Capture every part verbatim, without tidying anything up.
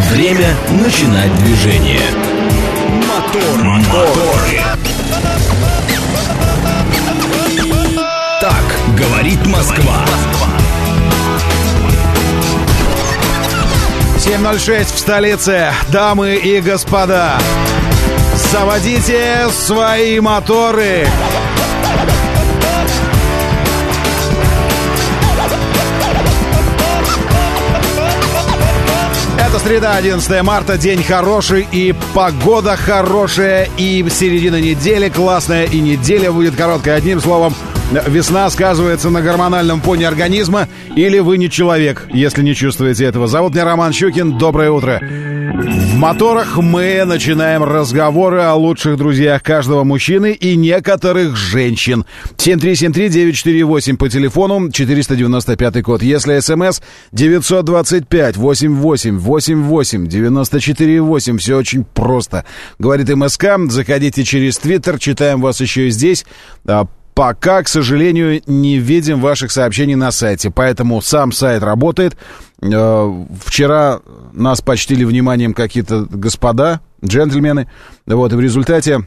Время начинать движение. Мотор, моторы. Так говорит Москва. семь ноль шесть в столице. Дамы и господа, заводите свои моторы. Это среда, одиннадцатое марта, день хороший и погода хорошая, и середина недели классная, и неделя будет короткая. Одним словом, весна сказывается на гормональном фоне организма, или вы не человек, если не чувствуете этого. Зовут меня Роман Щукин, доброе утро. В моторах мы начинаем разговоры о лучших друзьях каждого мужчины и некоторых женщин. семь три семь три девять четыре восемь по телефону, четыреста девяносто пятый код. Если смс девятьсот двадцать пять восемьдесят восемь восемьдесят восемь девяносто четыре восемь. Все очень просто. Говорит МСК, заходите через Твиттер, читаем вас еще и здесь. Пока, к сожалению, не видим ваших сообщений на сайте, поэтому сам сайт работает. Вчера нас почтили вниманием какие-то господа, джентльмены, вот, и в результате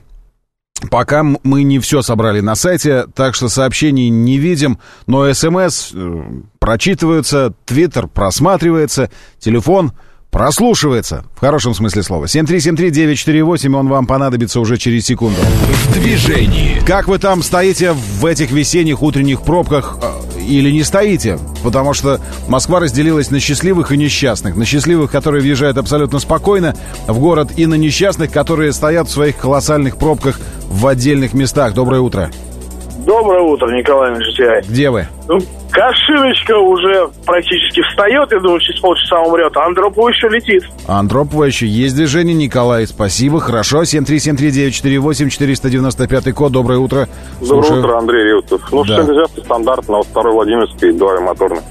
пока мы не все собрали на сайте, так что сообщений не видим, но СМС прочитываются, Твиттер просматривается, телефон прослушивается, в хорошем смысле слова. семь три семь три девять четыре восемь, он вам понадобится уже через секунду. В движении. Как вы там стоите в этих весенних утренних пробках или не стоите? Потому что Москва разделилась на счастливых и несчастных. На счастливых, которые въезжают абсолютно спокойно в город, и на несчастных, которые стоят в своих колоссальных пробках в отдельных местах. Доброе утро. Доброе утро, Николай Мишутяй. Где вы? Ну, Кашиночка уже практически встает, я думаю, через полчаса умрет, а Андропова еще летит. Андропова еще есть движение, Николай, спасибо, хорошо. семь три семь три девять четыре восемь, четыреста девяносто пятый код, доброе утро. Доброе Слушаю. утро, Андрей Реутов. Ну, Да. что энтузиасты стандартно, второй Владимирский, два моторный.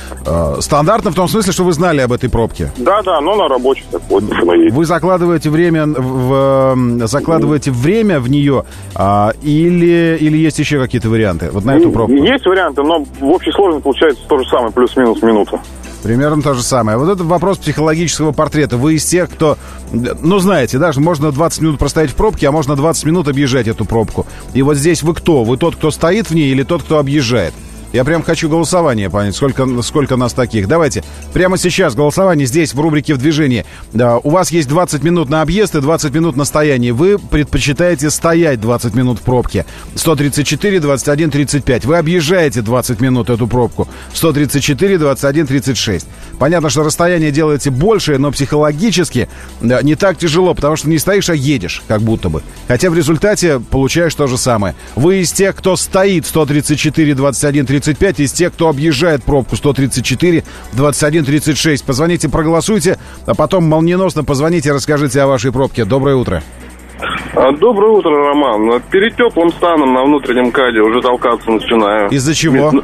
Э, Стандартно в том смысле, что вы знали об этой пробке. Да-да, но на рабочий такой. Вы закладываете время в, в- закладываете время в нее, а, или, или есть еще какие-то варианты? Вот на эту пробку. Есть варианты, но в общей сложности получается то же самое, плюс-минус минута. Примерно то же самое. Вот это вопрос психологического портрета. Вы из тех, кто... Ну, знаете, даже можно двадцать минут простоять в пробке, а можно двадцать минут объезжать эту пробку. И вот здесь вы кто? Вы тот, кто стоит в ней, или тот, кто объезжает? Я прям хочу голосование понять, сколько, сколько нас таких. Давайте, прямо сейчас голосование здесь, в рубрике «В движении». Да, у вас есть двадцать минут на объезд и двадцать минут на стояние. Вы предпочитаете стоять двадцать минут в пробке. сто тридцать четыре двадцать один тридцать пять. Вы объезжаете двадцать минут эту пробку. сто тридцать четыре двадцать один тридцать шесть. Понятно, что расстояние делаете большее, но психологически да, не так тяжело, потому что не стоишь, а едешь, как будто бы. Хотя в результате получаешь то же самое. Вы из тех, кто стоит сто тридцать четыре двадцать один тридцать пять, из тех, кто объезжает пробку сто тридцать четыре двадцать один тридцать шесть. Позвоните, проголосуйте, а потом молниеносно позвоните, расскажите о вашей пробке. Доброе утро. Доброе утро, Роман. Перед теплым станом на внутреннем КАДе уже толкаться начинаю. Из-за чего?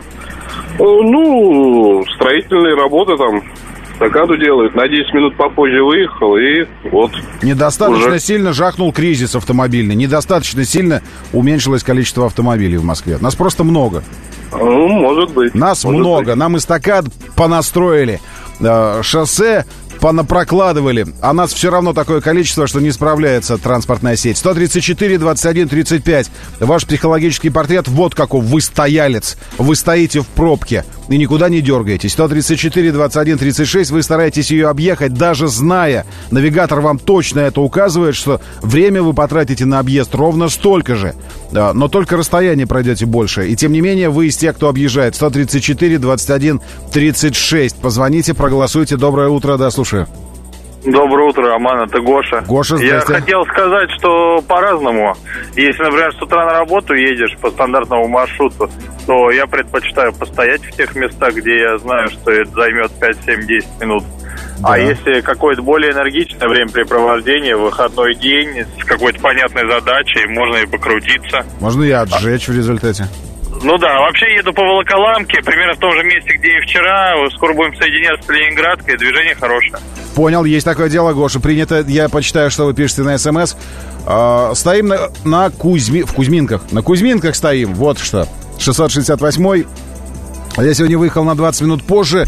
Ну, строительные работы там. Стакаду делают. На десять минут попозже выехал, и вот. Недостаточно уже... сильно жахнул кризис автомобильный. Недостаточно сильно уменьшилось количество автомобилей в Москве. Нас просто много. Ну, может быть. Нас может много. быть. Нам эстакад понастроили. Э, шоссе понапрокладывали. А нас все равно такое количество, что не справляется транспортная сеть. сто тридцать четыре двадцать один тридцать пять. Ваш психологический портрет вот каков. Вы стоялец. Вы стоите в пробке и никуда не дергаетесь. сто тридцать четыре двадцать один тридцать шесть. Вы стараетесь ее объехать, даже зная. Навигатор вам точно это указывает, что время вы потратите на объезд ровно столько же. Да, но только расстояние пройдете больше. И тем не менее, вы из тех, кто объезжает. сто тридцать четыре двадцать один тридцать шесть. Позвоните, проголосуйте. Доброе утро, да, слушаю. Доброе утро, Роман, это Гоша. Гоша, Я здрасте. хотел сказать, что по-разному. Если, например, с утра на работу едешь по стандартному маршруту, то я предпочитаю постоять в тех местах, где я знаю, что это займет пять, семь, десять минут. Да. А если какое-то более энергичное времяпрепровождение, выходной день с какой-то понятной задачей, можно и покрутиться. Можно и отжечь в результате. Ну да, вообще еду по Волоколамке, примерно в том же месте, где и вчера. Скоро будем соединяться с Ленинградкой, движение хорошее. Понял, есть такое дело, Гоша, принято. Я почитаю, что вы пишете на СМС. Э, стоим на, на Кузьми... в Кузьминках. На Кузьминках стоим, вот что. шестьсот шестьдесят восьмой. Я сегодня выехал на двадцать минут позже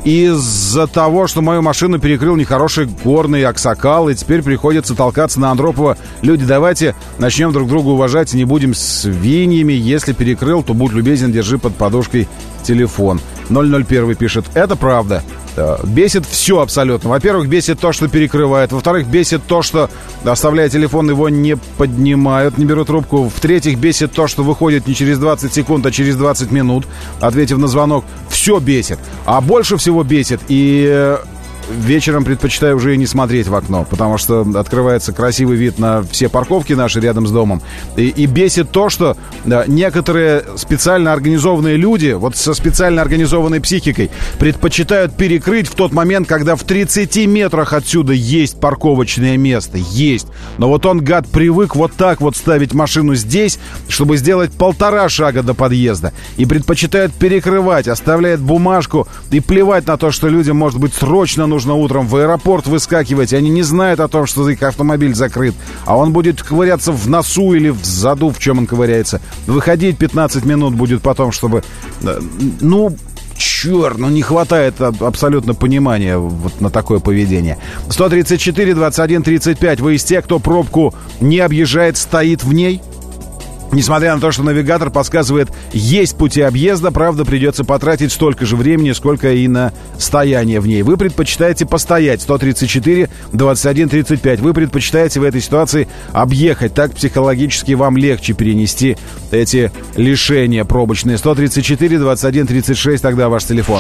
из-за того, что мою машину перекрыл нехороший горный аксакал, и теперь приходится толкаться на Андропова. Люди, давайте начнем друг друга уважать и не будем свиньями. Если перекрыл, то будь любезен, держи под подушкой телефон. ноль ноль один пишет, это правда. Бесит все абсолютно. Во-первых, бесит то, что перекрывает. Во-вторых, бесит то, что, оставляя телефон, его не поднимают, не берут трубку. В-третьих, бесит то, что выходит не через двадцать секунд, а через двадцать минут, ответив на звонок. Все бесит. А больше всего бесит и... Вечером предпочитаю уже и не смотреть в окно, потому что открывается красивый вид на все парковки наши рядом с домом. И, и бесит то, что да, некоторые специально организованные люди, вот со специально организованной психикой, предпочитают перекрыть в тот момент, когда в тридцати метрах отсюда есть парковочное место. Есть. Но вот он, гад, привык вот так вот ставить машину здесь, чтобы сделать полтора шага до подъезда. И предпочитают перекрывать, оставляет бумажку и плевать на то, что людям, может быть, срочно нужно утром в аэропорт выскакивать. Они не знают о том, что их автомобиль закрыт. А он будет ковыряться в носу или в заду, в чем он ковыряется. Выходить пятнадцать минут будет потом, чтобы... Ну... Черт, ну не хватает абсолютно понимания вот на такое поведение. сто тридцать четыре двадцать один тридцать пять. Вы из тех, кто пробку не объезжает, стоит в ней? Несмотря на то, что навигатор подсказывает, есть пути объезда, правда, придется потратить столько же времени, сколько и на стояние в ней. Вы предпочитаете постоять. сто тридцать четыре двадцать один тридцать пять. Вы предпочитаете в этой ситуации объехать. Так психологически вам легче перенести эти лишения пробочные. сто тридцать четыре двадцать один тридцать шесть. Тогда ваш телефон.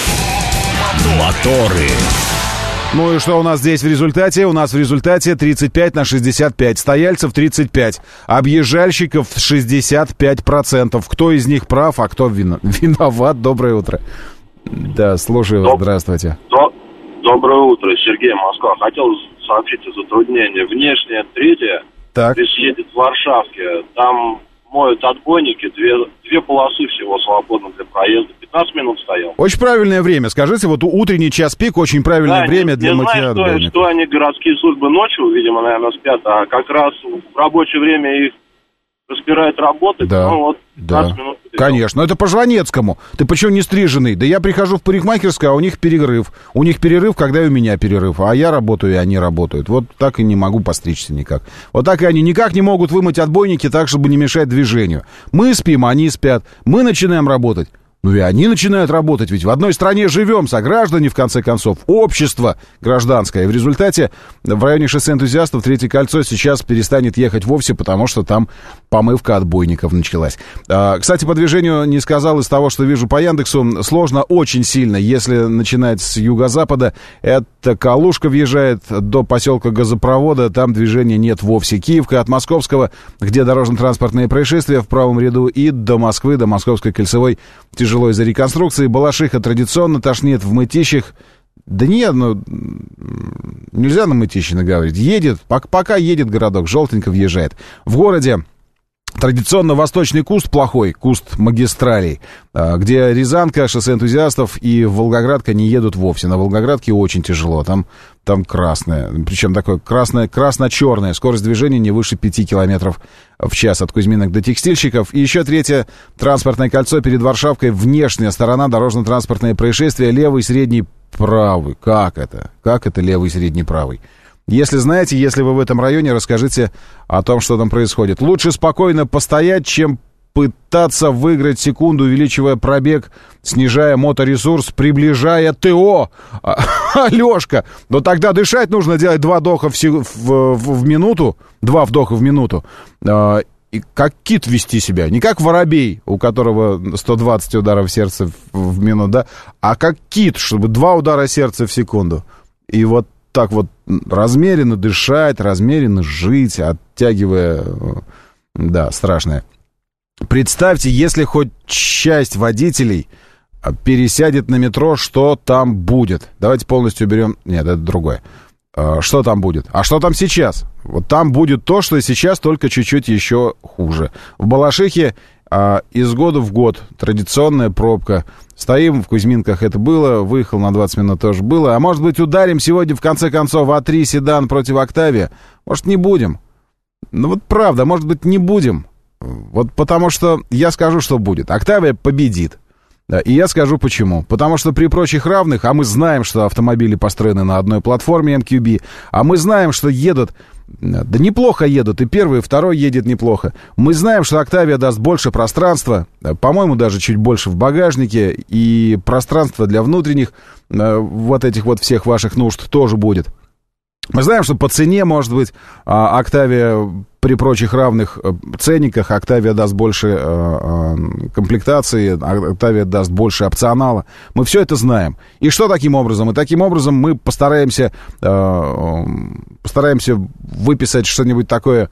Моторы. Ну и что у нас здесь в результате? У нас в результате тридцать пять на шестьдесят пять. Стояльцев тридцать пять. Объезжальщиков шестьдесят пять процентов. Кто из них прав, а кто вино... виноват? Доброе утро. Да, слушаю вас. Доб... Здравствуйте. Доб... Доброе утро, Сергей, Москва. Хотел сообщить о затруднении. Внешняя третья, так. здесь едет в Варшавке. Там моют отбойники, две, две полосы всего свободно для проезда. пятнадцать минут стоял. Очень правильное время. Скажите, вот утренний час пик, очень правильное да, время не, для не мытья знаю, отбойников. что, что они, городские службы, ночью, видимо, наверное, спят, а как раз в рабочее время их распирает работать. Да, ну, вот да. минут. Конечно, это по Жванецкому. Ты почему не стриженный? Да я прихожу в парикмахерскую, а у них перерыв. У них перерыв, когда и у меня перерыв. А я работаю, и они работают. Вот так и не могу постричься никак. Вот так и они никак не могут вымыть отбойники так, чтобы не мешать движению. Мы спим, они спят. Мы начинаем работать. Ну и они начинают работать, ведь в одной стране живем, сограждане, в конце концов, общество гражданское. И в результате в районе шоссе Энтузиастов Третье кольцо сейчас перестанет ехать вовсе, потому что там помывка отбойников началась. А, кстати, по движению не сказал из того, что вижу по Яндексу, сложно очень сильно, если начинать с юго-запада. Это Калушка въезжает до поселка Газопровода, там движения нет вовсе. Киевка от Московского, где дорожно-транспортные происшествия в правом ряду, и до Москвы, до Московской кольцевой тяжело из-за реконструкции. Балашиха традиционно тошнит, в Мытищах. Да нет, ну, нельзя на Мытищино говорить. Едет, пока едет городок, желтенько въезжает. В городе традиционно восточный куст плохой, куст магистралей, где Рязанка, шоссе Энтузиастов и Волгоградка не едут вовсе. На Волгоградке очень тяжело, там, там красное, причем такое красное, красно-черное, скорость движения не выше пяти километров в час от Кузьминок до Текстильщиков. И еще третье транспортное кольцо перед Варшавкой, внешняя сторона, дорожно-транспортные происшествия, левый, средний, правый. Как это? Как это левый, средний, правый? Если знаете, если вы в этом районе, расскажите о том, что там происходит. Лучше спокойно постоять, чем пытаться выиграть секунду, увеличивая пробег, снижая моторесурс, приближая ТО. Алешка, но тогда дышать нужно, делать два вдоха в, в, в, в минуту, два вдоха в минуту. И как кит вести себя, не как воробей, у которого сто двадцать ударов сердца в, в минуту, да, а как кит, чтобы два удара сердца в секунду. И вот так вот размеренно дышать, размеренно жить, оттягивая... Да, страшное. Представьте, если хоть часть водителей пересядет на метро, что там будет? Давайте полностью уберем... Нет, это другое. Что там будет? А что там сейчас? Вот там будет то, что сейчас, только чуть-чуть еще хуже. В Балашихе а, из года в год традиционная пробка. Стоим в Кузьминках, это было, выехал на двадцать минут, тоже было. А может быть, ударим сегодня, в конце концов, а три седан против Октавия? Может, не будем? Ну вот правда, может быть, не будем. Вот потому что я скажу, что будет. Октавия победит. И я скажу почему. Потому что при прочих равных, а мы знаем, что автомобили построены на одной платформе эм кью би, а мы знаем, что едут, да неплохо едут, и первый, и второй едет неплохо. Мы знаем, что Octavia даст больше пространства, по-моему, даже чуть больше в багажнике, и пространство для внутренних вот этих вот всех ваших нужд тоже будет. Мы знаем, что по цене, может быть, Octavia при прочих равных ценниках, Octavia даст больше комплектации, Octavia даст больше опционала. Мы все это знаем. И что таким образом? И таким образом мы постараемся, постараемся выписать что-нибудь такое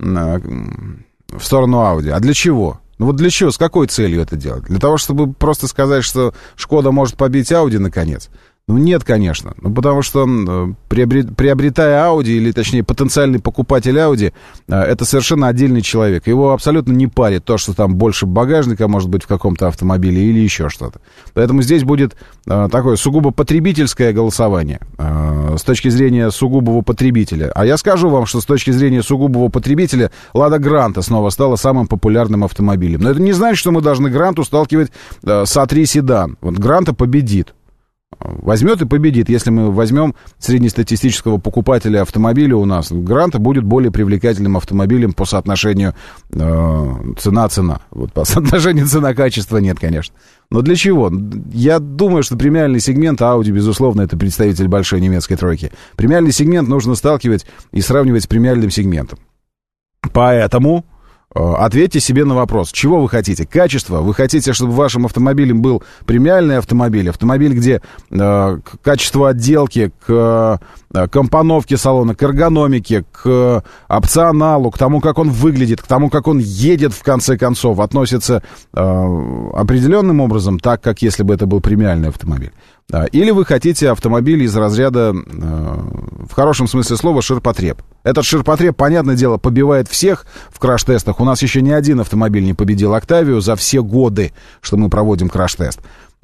в сторону Audi. А для чего? Ну вот для чего? С какой целью это делать? Для того, чтобы просто сказать, что Шкода может побить Audi наконец? Ну, нет, конечно. Ну, потому что приобретая Audi, или, точнее, потенциальный покупатель Audi, это совершенно отдельный человек. Его абсолютно не парит то, что там больше багажника может быть в каком-то автомобиле или еще что-то. Поэтому здесь будет такое сугубо потребительское голосование с точки зрения сугубого потребителя. А я скажу вам, что с точки зрения сугубого потребителя Лада Гранта снова стала самым популярным автомобилем. Но это не значит, что мы должны Гранту сталкивать с а три седан. Вот Гранта победит. Возьмет и победит. Если мы возьмем среднестатистического покупателя автомобиля у нас, Гранта будет более привлекательным автомобилем по соотношению э, цена-цена. Вот по соотношению цена-качество нет, конечно. Но для чего? Я думаю, что премиальный сегмент Audi, безусловно, это представитель большой немецкой тройки. Премиальный сегмент нужно сталкивать и сравнивать с премиальным сегментом. Поэтому ответьте себе на вопрос, чего вы хотите? Качество? Вы хотите, чтобы вашим автомобилем был премиальный автомобиль, автомобиль, где э, к качеству отделки, к э, компоновке салона, к эргономике, к опционалу, к тому, как он выглядит, к тому, как он едет, в конце концов, относится э, определенным образом, так, как если бы это был премиальный автомобиль. Или вы хотите автомобиль из разряда, в хорошем смысле слова, ширпотреб. Этот ширпотреб, понятное дело, побивает всех в краш-тестах. У нас еще ни один автомобиль не победил Octavia за все годы, что мы проводим краш-тест.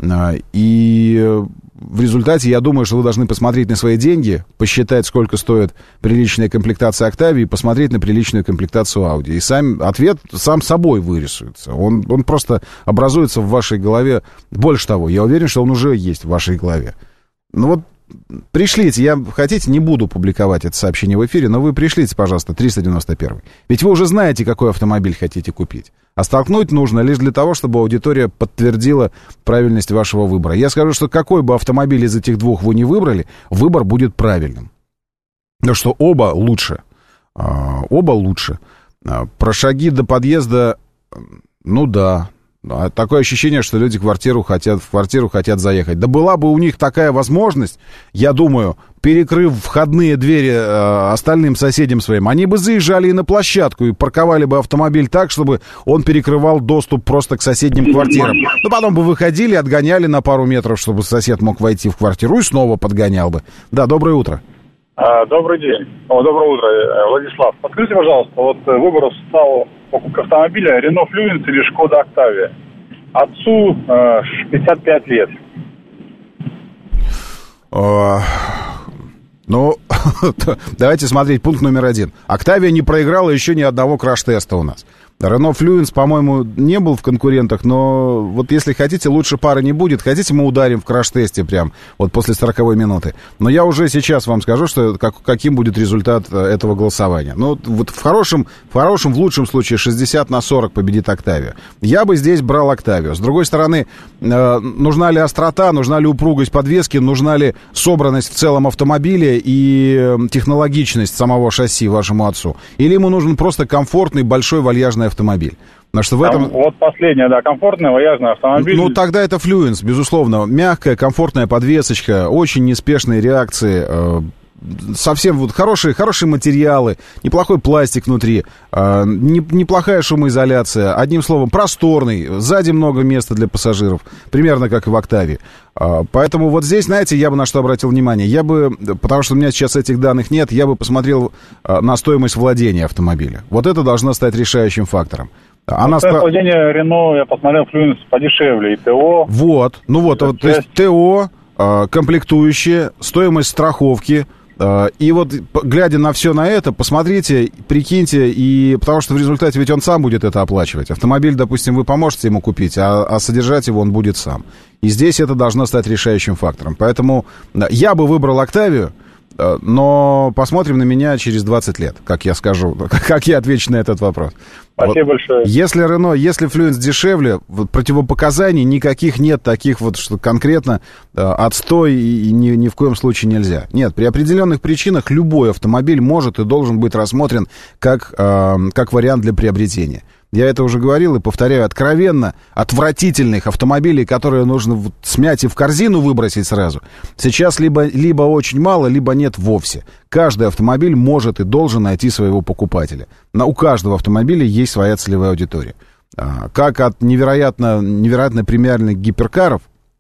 И в результате, я думаю, что вы должны посмотреть на свои деньги, посчитать, сколько стоит приличная комплектация Octavia, и посмотреть на приличную комплектацию Audi. И сам ответ сам собой вырисуется. Он, он просто образуется в вашей голове. Больше того, я уверен, что он уже есть в вашей голове. Ну вот, пришлите, я, хотите, не буду публиковать это сообщение в эфире, но вы пришлите, пожалуйста, триста девяносто один. Ведь вы уже знаете, какой автомобиль хотите купить. А столкнуть нужно лишь для того, чтобы аудитория подтвердила правильность вашего выбора. Я скажу, что какой бы автомобиль из этих двух вы не выбрали, выбор будет правильным. Потому что оба лучше. Оба лучше. Про шаги до подъезда, ну да. Такое ощущение, что люди квартиру хотят, в квартиру хотят заехать. Да была бы у них такая возможность, я думаю, перекрыв входные двери э, остальным соседям своим, они бы заезжали и на площадку, и парковали бы автомобиль так, чтобы он перекрывал доступ просто к соседним квартирам. Ну, потом бы выходили, отгоняли на пару метров, чтобы сосед мог войти в квартиру, и снова подгонял бы. Да, доброе утро. А, добрый день. О, доброе утро, Владислав. Подскажите, пожалуйста, вот выбор стал покупка автомобиля Renault Fluence или Шкода Octavia. Отцу э, пятьдесят пять лет. Ну, давайте смотреть пункт номер один. Octavia не проиграла еще ни одного краш-теста у нас. Renault Fluence, по-моему, не был в конкурентах, но вот если хотите, лучше пары не будет. Хотите, мы ударим в краш-тесте прям вот после сороковой минуты. Но я уже сейчас вам скажу, что как, каким будет результат этого голосования. Ну, вот в хорошем, в хорошем, в лучшем случае шестьдесят на сорок победит Octavia. Я бы здесь брал Octavia. С другой стороны, э, нужна ли острота, нужна ли упругость подвески, нужна ли собранность в целом автомобиля и технологичность самого шасси вашему отцу? Или ему нужен просто комфортный, большой, вальяжный автомобиль? Потому что в этом... Вот последнее, да, комфортный, вальяжный автомобиль. Ну, тогда это Fluence, безусловно. Мягкая, комфортная подвесочка, очень неспешные реакции, э, совсем вот хорошие, хорошие материалы, неплохой пластик внутри, э, не, неплохая шумоизоляция, одним словом, просторный, сзади много места для пассажиров, примерно как и в Octavia. Э, поэтому вот здесь, знаете, я бы на что обратил внимание. Я бы, потому что у меня сейчас этих данных нет, я бы посмотрел э, на стоимость владения автомобиля. Вот это должно стать решающим фактором. Она ста... владение Renault, я посмотрел, Fluence подешевле, и ТО. Вот, ну вот, вот то есть ТО, э, комплектующие, стоимость страховки, И вот, глядя на все на это, посмотрите, прикиньте, и потому что в результате ведь он сам будет это оплачивать. Автомобиль, допустим, вы поможете ему купить, а, а содержать его он будет сам. И здесь это должно стать решающим фактором. Поэтому я бы выбрал «Октавию», но посмотрим на меня через двадцать лет, как я скажу, как я отвечу на этот вопрос. Спасибо вот. Большое. Если Renault, если Fluence дешевле, вот, противопоказаний никаких нет, таких вот, что конкретно э, отстой и, и ни, ни в коем случае нельзя. Нет, при определенных причинах любой автомобиль может и должен быть рассмотрен как, э, как вариант для приобретения. Я это уже говорил и повторяю, откровенно отвратительных автомобилей, которые нужно вот смять и в корзину выбросить сразу, сейчас либо, либо очень мало, либо нет вовсе. Каждый автомобиль может и должен найти своего покупателя. Но у каждого автомобиля есть своя целевая аудитория. Как от невероятно, невероятно премиальных гиперкаров,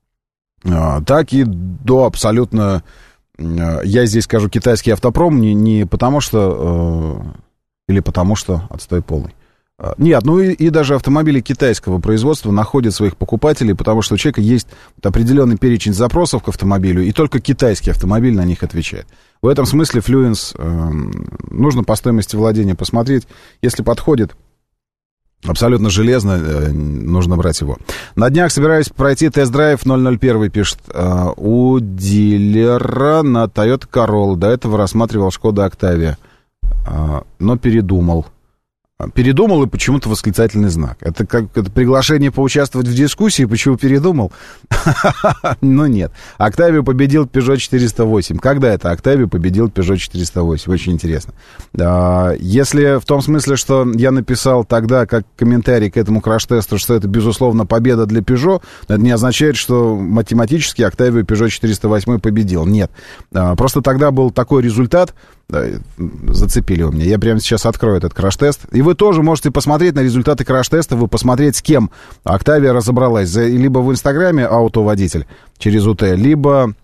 так и до абсолютно, я здесь скажу, китайский автопром, не, не потому что, или потому что отстой полный. Нет, ну и, и даже автомобили китайского производства находят своих покупателей, потому что у человека есть вот определенный перечень запросов к автомобилю, и только китайский автомобиль на них отвечает. В этом смысле Fluence э, нужно по стоимости владения посмотреть. Если подходит абсолютно железно, э, нужно брать его. На днях собираюсь пройти тест-драйв ноль ноль один, пишет, э, у дилера на Toyota Corolla. До этого рассматривал Skoda Octavia, э, но передумал. Передумал и почему-то восклицательный знак. Это как это приглашение поучаствовать в дискуссии, почему передумал? Ну нет. Octavia победил Peugeot четыреста восемь. Когда это Octavia победил Peugeot четыреста восемь? Очень интересно. Если в том смысле, что я написал тогда как комментарий к этому краш-тесту, что это, безусловно, победа для Peugeot, это не означает, что математически Octavia Peugeot четыреста восемь победил. Нет. Просто тогда был такой результат. Зацепили у меня. Я прямо сейчас открою этот краш-тест. И вы тоже можете посмотреть на результаты краш-теста, вы посмотреть, с кем Octavia разобралась. Либо в Инстаграме автоводитель через УТ, либо,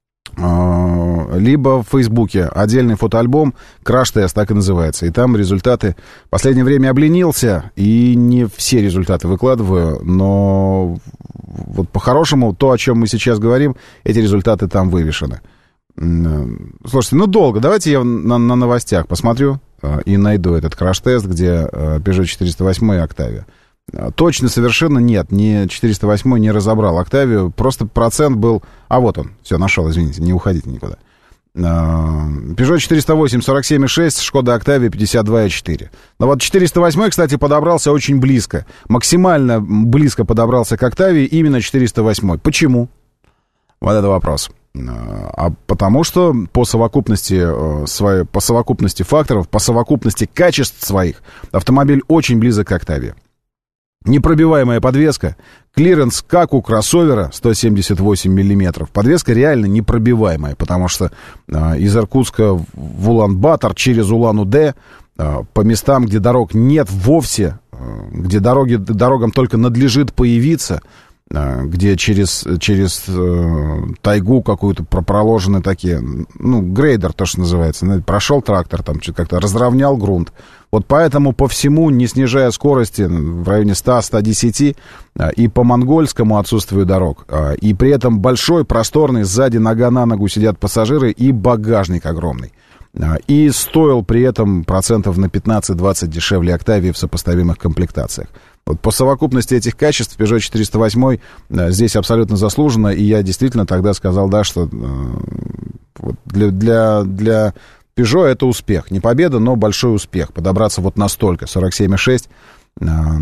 э, либо в Фейсбуке отдельный фотоальбом краш-тест, так и называется. И там результаты. В последнее время обленился, и не все результаты выкладываю, но вот по-хорошему, то, о чем мы сейчас говорим, эти результаты там вывешены. Слушайте, ну долго. Давайте я на, на новостях посмотрю э, и найду этот краш-тест, где э, Peugeot четыреста восемь и Octavia. Э, точно совершенно нет, ни четыреста восемь не разобрал Octavia, просто процент был... А вот он, все, нашел, извините, не уходите никуда. Э, Peugeot четыреста восемь сорок семь и шесть, Skoda Octavia пятьдесят два и четыре. Но вот четыреста восемь, кстати, подобрался очень близко. Максимально близко подобрался к Octavia именно четыреста восемь. Почему? Вот это вопрос. А потому что по совокупности, своей, по совокупности факторов, по совокупности качеств своих, автомобиль очень близок к Octavia. Непробиваемая подвеска, клиренс как у кроссовера сто семьдесят восемь миллиметров. Подвеска реально непробиваемая, потому что э, из Иркутска в Улан-Батор через Улан-Удэ э, по местам, где дорог нет вовсе, э, где дороги, дорогам только надлежит появиться, где через, через э, тайгу какую-то проложены такие, ну, грейдер, то, что называется, прошел трактор, там как-то разровнял грунт. Вот поэтому по всему, не снижая скорости в районе сто - сто десять, э, и по монгольскому отсутствию дорог, э, и при этом большой, просторный, сзади нога на ногу сидят пассажиры, и багажник огромный. Э, и стоил при этом процентов на пятнадцать-двадцать дешевле Octavia в сопоставимых комплектациях. Вот по совокупности этих качеств Peugeot четыреста восемь э, здесь абсолютно заслуженно, и я действительно тогда сказал, да, что э, вот для, для, для Peugeot это успех. Не победа, но большой успех. Подобраться вот настолько, сорок семь и шесть э,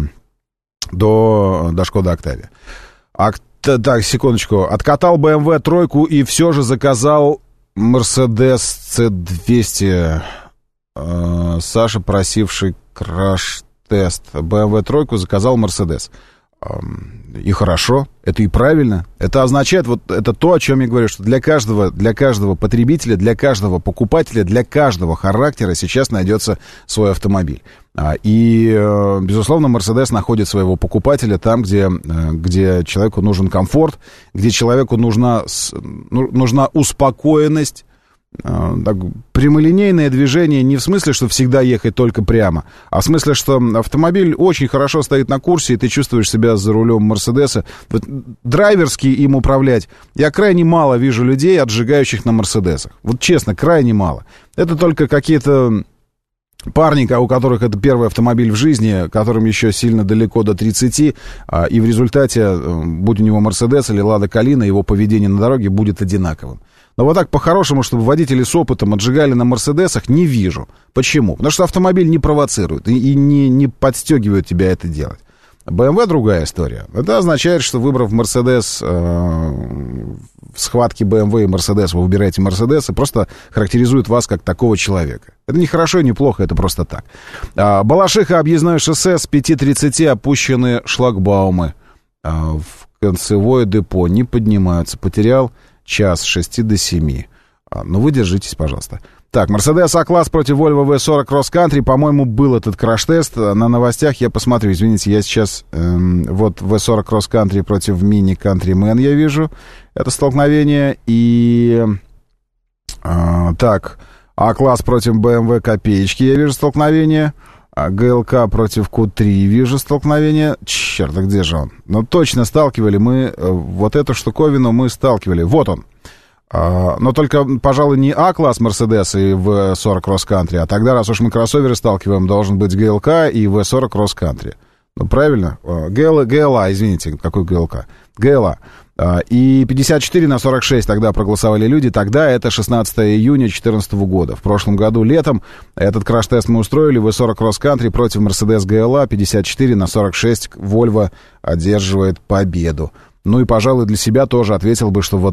до, до Skoda Octavia. А, так, секундочку. Откатал бэ эм вэ тройку и все же заказал Mercedes си двести. Э, Саша, просивший краш тест бэ эм вэ тройку, заказал Mercedes. И хорошо, это и правильно. Это означает, вот это то, о чем я говорю, что для каждого, для каждого потребителя, для каждого покупателя, для каждого характера сейчас найдется свой автомобиль. И, безусловно, Mercedes находит своего покупателя там, где, где человеку нужен комфорт, где человеку нужна, нужна успокоенность, так, прямолинейное движение не в смысле, что всегда ехать только прямо, а в смысле, что автомобиль очень хорошо стоит на курсе, и ты чувствуешь себя за рулем Мерседеса. Вот, драйверски им управлять. Я крайне мало вижу людей, отжигающих на Мерседесах. Вот честно, крайне мало. Это только какие-то парни, у которых это первый автомобиль в жизни, которым еще сильно далеко до тридцати, и в результате, будь у него Мерседес или Лада Калина, его поведение на дороге будет одинаковым. Но вот так по-хорошему, чтобы водители с опытом отжигали на Мерседесах, не вижу. Почему? Потому что автомобиль не провоцирует и, и не, не подстегивает тебя это делать. бэ эм вэ другая история. Это означает, что выбрав Мерседес, э, в схватке бэ эм вэ и Мерседес, вы выбираете Мерседес, и просто характеризует вас как такого человека. Это не хорошо и не плохо, это просто так. А, Балашиха, объездное шоссе, с пяти тридцати опущены шлагбаумы. А, в концевое депо не поднимаются. Потерял час с шести до семи. А, ну, вы держитесь, пожалуйста. Так, Mercedes А-класс против Volvo ви сорок Cross Country. По-моему, был этот краш-тест. На новостях я посмотрю. Извините, я сейчас... Эм, вот ви сорок Cross Country против Mini Countryman я вижу. Это столкновение. И... Э, так, А-класс против бэ эм вэ Копеечки я вижу столкновение. А гэ эл ка против ку три вижу столкновение. Черт, а где же он? Ну, точно сталкивали мы... Э, вот эту штуковину мы сталкивали. Вот он. Uh, но только, пожалуй, не А-класс Mercedes и ви сорок Cross Country, а тогда, раз уж мы кроссоверы сталкиваем, должен быть гэ эл ка и ви сорок Cross Country. Ну, правильно? Uh, гэ эл, гэ эл а, извините, какой гэ эл ка? гэ эл а. Uh, и пятьдесят четыре на сорок шесть тогда проголосовали люди. Тогда это шестнадцатого июня две тысячи четырнадцатого года. В прошлом году летом этот краш-тест мы устроили. ви сорок Cross Country против Mercedes гэ эл а. пятьдесят четыре на сорок шесть. Volvo одерживает победу. Ну и, пожалуй, для себя тоже ответил бы, что вот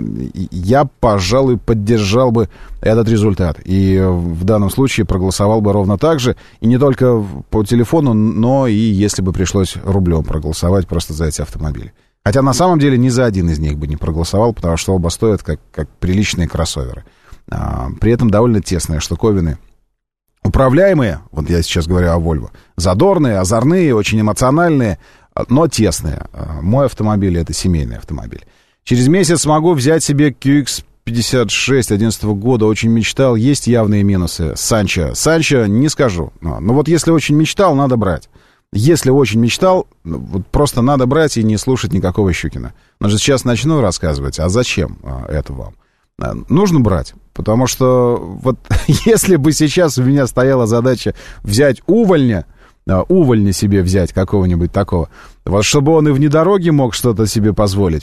я, пожалуй, поддержал бы этот результат. И в данном случае проголосовал бы ровно так же. И не только по телефону, но и если бы пришлось рублем проголосовать просто за эти автомобили. Хотя на самом деле ни за один из них бы не проголосовал, потому что оба стоят как, как приличные кроссоверы. А, при этом довольно тесные штуковины. Управляемые, вот я сейчас говорю о Volvo, задорные, озорные, очень эмоциональные, но тесные. Мой автомобиль — это семейный автомобиль. Через месяц смогу взять себе кью икс пятьдесят шесть одиннадцатого года. Очень мечтал. Есть явные минусы. Санчо. Санчо не скажу. Но вот если очень мечтал, надо брать. Если очень мечтал, вот просто надо брать и не слушать никакого Щукина. Но же сейчас начну рассказывать. А зачем это вам? Нужно брать. Потому что вот если бы сейчас у меня стояла задача взять увольня, увольня себе взять какого-нибудь такого, вот чтобы он и внедороге мог что-то себе позволить,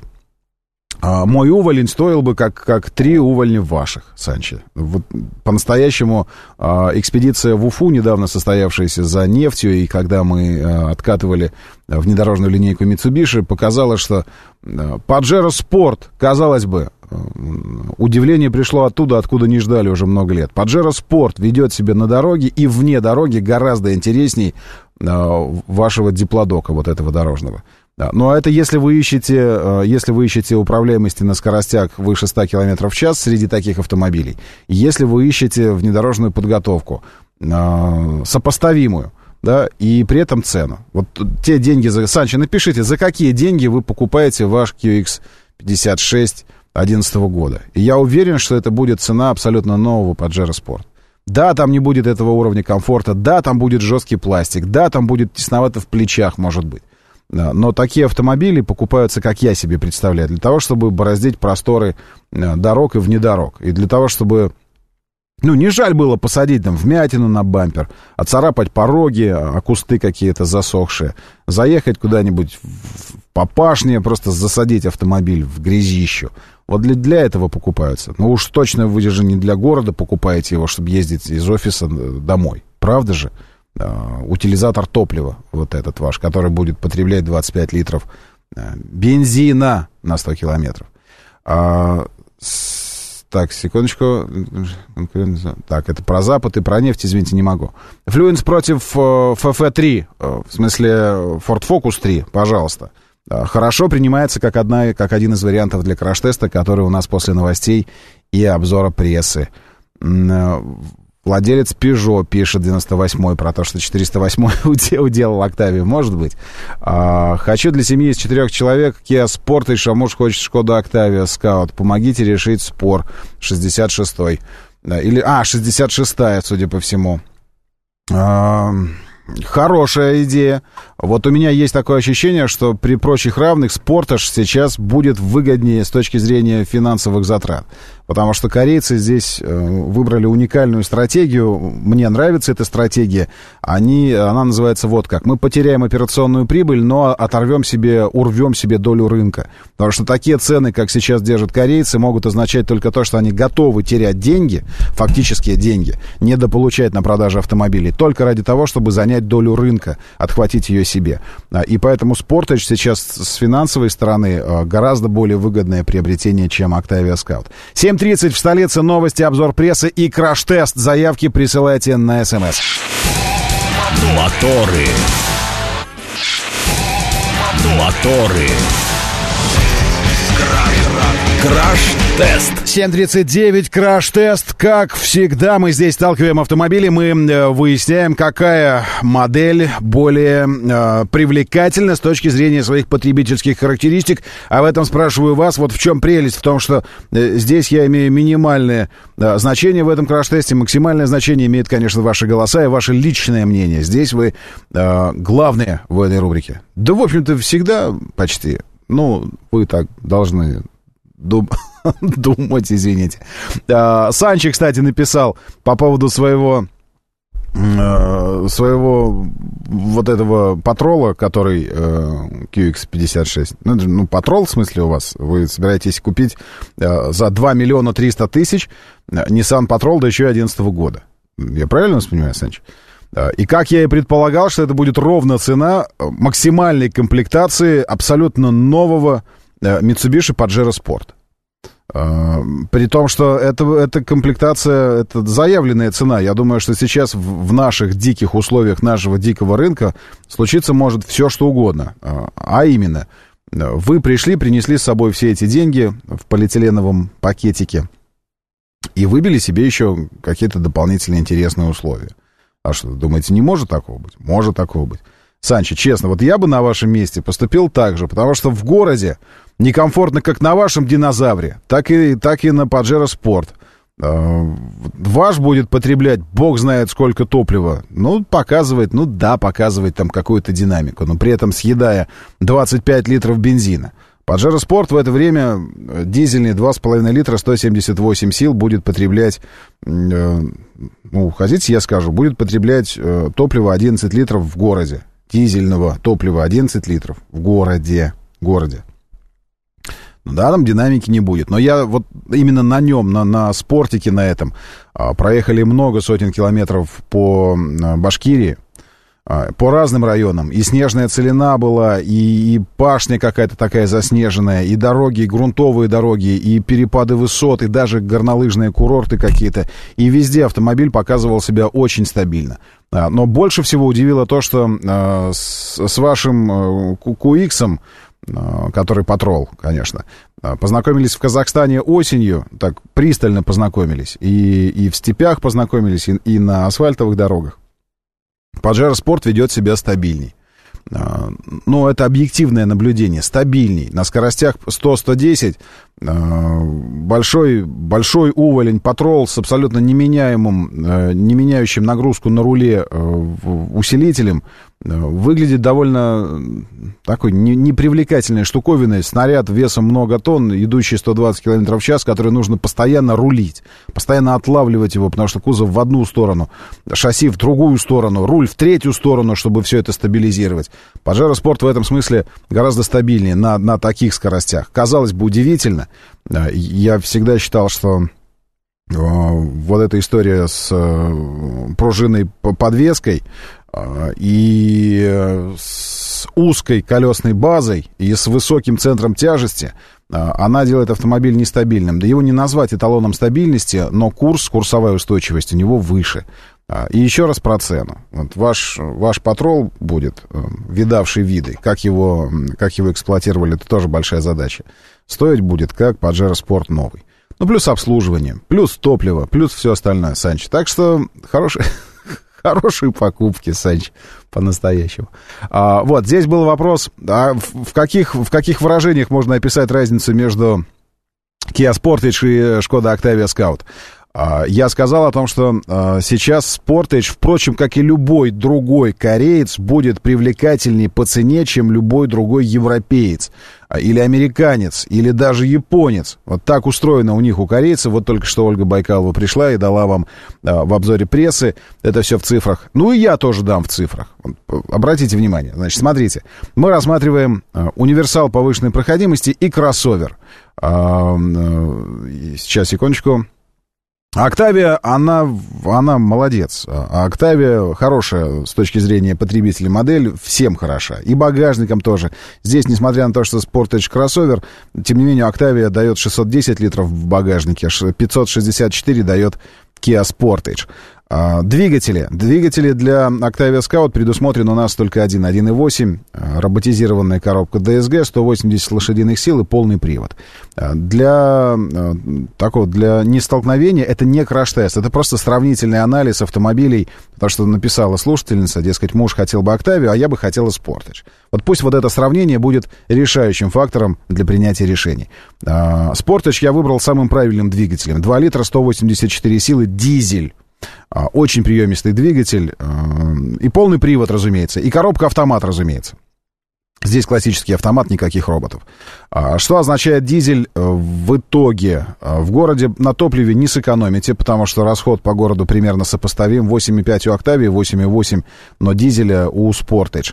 а мой уволень стоил бы как, как три увольня ваших, Санчо. Вот по-настоящему а, экспедиция в Уфу, недавно состоявшаяся за нефтью, и когда мы а, откатывали внедорожную линейку Mitsubishi, показала, что а, Pajero Sport, казалось бы, удивление пришло оттуда, откуда не ждали уже много лет. Pajero Sport ведет себя на дороге и вне дороги гораздо интересней а, вашего диплодока, вот этого дорожного. Да, ну а это если вы ищете, если вы ищете управляемости на скоростях выше ста километров в час среди таких автомобилей, если вы ищете внедорожную подготовку э, сопоставимую, да, и при этом цену. Вот те деньги, за... Санчо, напишите, за какие деньги вы покупаете ваш кью икс пятьдесят шесть одиннадцатого года. И я уверен, что это будет цена абсолютно нового Pajero Sport. Да, там не будет этого уровня комфорта, да, там будет жесткий пластик, да, там будет тесновато в плечах, может быть. Но такие автомобили покупаются, как я себе представляю, для того, чтобы бороздить просторы дорог и внедорог. И для того, чтобы, ну, не жаль было посадить там вмятину на бампер, отцарапать пороги, а кусты какие-то засохшие, заехать куда-нибудь по пашне, просто засадить автомобиль в грязищу. Вот для, для этого покупаются. Ну уж точно вы же не для города покупаете его, чтобы ездить из офиса домой. Правда же? Uh, утилизатор топлива, вот этот ваш, который будет потреблять двадцать пять литров uh, бензина на сто километров. Uh, с, так, секундочку. Так, это про Запад и про нефть, извините, не могу. Fluence против uh, эф эф три, uh, в смысле Ford Focus три, пожалуйста. Uh, хорошо принимается как, одна, как один из вариантов для краш-теста, который у нас после новостей и обзора прессы. Uh, Владелец Peugeot пишет девяносто восьмой про то, что четыреста восьмой уделал Октавию. Может быть. А, хочу для семьи из четырех человек Kia Sportage, а муж хочет Шкода Октавия Scout. Помогите решить спор. шестьдесят шестой. Или, а, шестьдесят шестая, судя по всему. А, хорошая идея. Вот у меня есть такое ощущение, что при прочих равных Sportage сейчас будет выгоднее с точки зрения финансовых затрат. Потому что корейцы здесь выбрали уникальную стратегию. Мне нравится эта стратегия. Они, она называется вот как. Мы потеряем операционную прибыль, но оторвем себе, урвем себе долю рынка. Потому что такие цены, как сейчас держат корейцы, могут означать только то, что они готовы терять деньги, фактические деньги, недополучать на продаже автомобилей, только ради того, чтобы занять долю рынка, отхватить ее себе. И поэтому Sportage сейчас с финансовой стороны гораздо более выгодное приобретение, чем Octavia Scout. семь тридцать в столице, новости, обзор прессы и краш-тест. Заявки присылайте на СМС. Моторы. Моторы. Краш-тест. семь тридцать девять, краш-тест. Как всегда, мы здесь сталкиваем автомобили, мы э, выясняем, какая модель более э, привлекательна с точки зрения своих потребительских характеристик. А в этом спрашиваю вас, вот в чем прелесть, в том, что э, здесь я имею минимальное э, значение в этом краш-тесте, максимальное значение имеет, конечно, ваши голоса и ваше личное мнение. Здесь вы э, главные в этой рубрике. Да, в общем-то, всегда почти. Ну, вы так должны... Дум... думать, извините. А, Санчи, кстати, написал по поводу своего э, своего вот этого патрола, который э, кью икс пятьдесят шесть. Ну, ну, патрол, в смысле, у вас? Вы собираетесь купить э, за два миллиона триста тысяч Nissan Patrol, да еще и одиннадцатого года. Я правильно вас понимаю, Санчи? И как я и предполагал, что это будет ровно цена максимальной комплектации абсолютно нового Mitsubishi Pajero Sport. При том, что это, это комплектация, это заявленная цена. Я думаю, что сейчас в, в наших диких условиях нашего дикого рынка случиться может все, что угодно. А именно, вы пришли, принесли с собой все эти деньги в полиэтиленовом пакетике и выбили себе еще какие-то дополнительные интересные условия. А что, думаете, не может такого быть? Может такого быть. Санчо, честно, вот я бы на вашем месте поступил так же, потому что в городе некомфортно как на вашем динозавре, так и, так и на Pajero Sport. Ваш будет потреблять бог знает сколько топлива. Ну, показывает, ну да, показывает там какую-то динамику, но при этом съедая двадцать пять литров бензина. Pajero Sport в это время дизельный два с половиной литра, сто семьдесят восемь сил будет потреблять, ну, хотите, я скажу, будет потреблять топливо одиннадцать литров в городе. Дизельного топлива одиннадцать литров в городе. городе. Ну да, там динамики не будет. Но я вот именно на нем, на, на спортике на этом, проехали много сотен километров по Башкирии, по разным районам. И снежная целина была, и, и пашня какая-то такая заснеженная, и дороги, и грунтовые дороги, и перепады высот, и даже горнолыжные курорты какие-то. И везде автомобиль показывал себя очень стабильно. Но больше всего удивило то, что э, с, с вашим э, кью икс, э, который Patrol, конечно, познакомились в Казахстане осенью, так пристально познакомились, и, и в степях познакомились, и, и на асфальтовых дорогах. Pajero Sport ведет себя стабильней. Ну, это объективное наблюдение, стабильней. На скоростях сто — сто десять большой, большой уволень Patrol с абсолютно неменяемым, не меняющим нагрузку на руле усилителем выглядит довольно такой непривлекательной штуковиной. Снаряд весом много тонн, идущий сто двадцать километров в час, который нужно постоянно рулить, постоянно отлавливать его, потому что кузов в одну сторону, шасси в другую сторону, руль в третью сторону, чтобы все это стабилизировать. Pajero Sport в этом смысле гораздо стабильнее на, на таких скоростях. Казалось бы, удивительно. Я всегда считал, что вот эта история с пружинной подвеской и с узкой колесной базой и с высоким центром тяжести, она делает автомобиль нестабильным. Да его не назвать эталоном стабильности, но курс, курсовая устойчивость у него выше. И еще раз про цену. Вот ваш, ваш Patrol будет, видавший виды, как его, как его эксплуатировали, это тоже большая задача. Стоить будет как Pajero Sport новый. Ну, плюс обслуживание, плюс топливо, плюс все остальное, Саныч. Так что хорошие, хорошие покупки, Саныч, по-настоящему. А, вот, здесь был вопрос, а в, в, каких, в каких выражениях можно описать разницу между Kia Sportage и Skoda Octavia Scout? Я сказал о том, что сейчас Sportage, впрочем, как и любой другой кореец, будет привлекательнее по цене, чем любой другой европеец, или американец, или даже японец. Вот так устроено у них, у корейцев. Вот только что Ольга Байкалова пришла и дала вам в обзоре прессы. Это все в цифрах. Ну и я тоже дам в цифрах. Обратите внимание. Значит, смотрите. Мы рассматриваем универсал повышенной проходимости и кроссовер. Сейчас, секундочку. Octavia, она, она молодец. А Octavia хорошая с точки зрения потребителя модель, всем хороша. И багажником тоже. Здесь, несмотря на то, что Sportage кроссовер, тем не менее, Octavia дает шестьсот десять литров в багажнике, пятьсот шестьдесят четыре дает Kia Sportage. А, двигатели. Двигатели для Octavia Scout предусмотрен у нас только один, один и восемь, роботизированная коробка ди эс джи, сто восемьдесят лошадиных сил и полный привод. А, для такого, для нестолкновения это не краш-тест, это просто сравнительный анализ автомобилей, потому что написала слушательница, дескать, муж хотел бы Octavia, а я бы хотела Sportage. Вот пусть вот это сравнение будет решающим фактором для принятия решений. А, Sportage я выбрал самым правильным двигателем. два литра, сто восемьдесят четыре силы, дизель. Очень приемистый двигатель. И полный привод, разумеется. И коробка-автомат, разумеется. Здесь классический автомат, никаких роботов. Что означает дизель в итоге? В городе на топливе не сэкономите, потому что расход по городу примерно сопоставим. восемь и пять у Octavia, восемь и восемь, но дизеля у Sportage.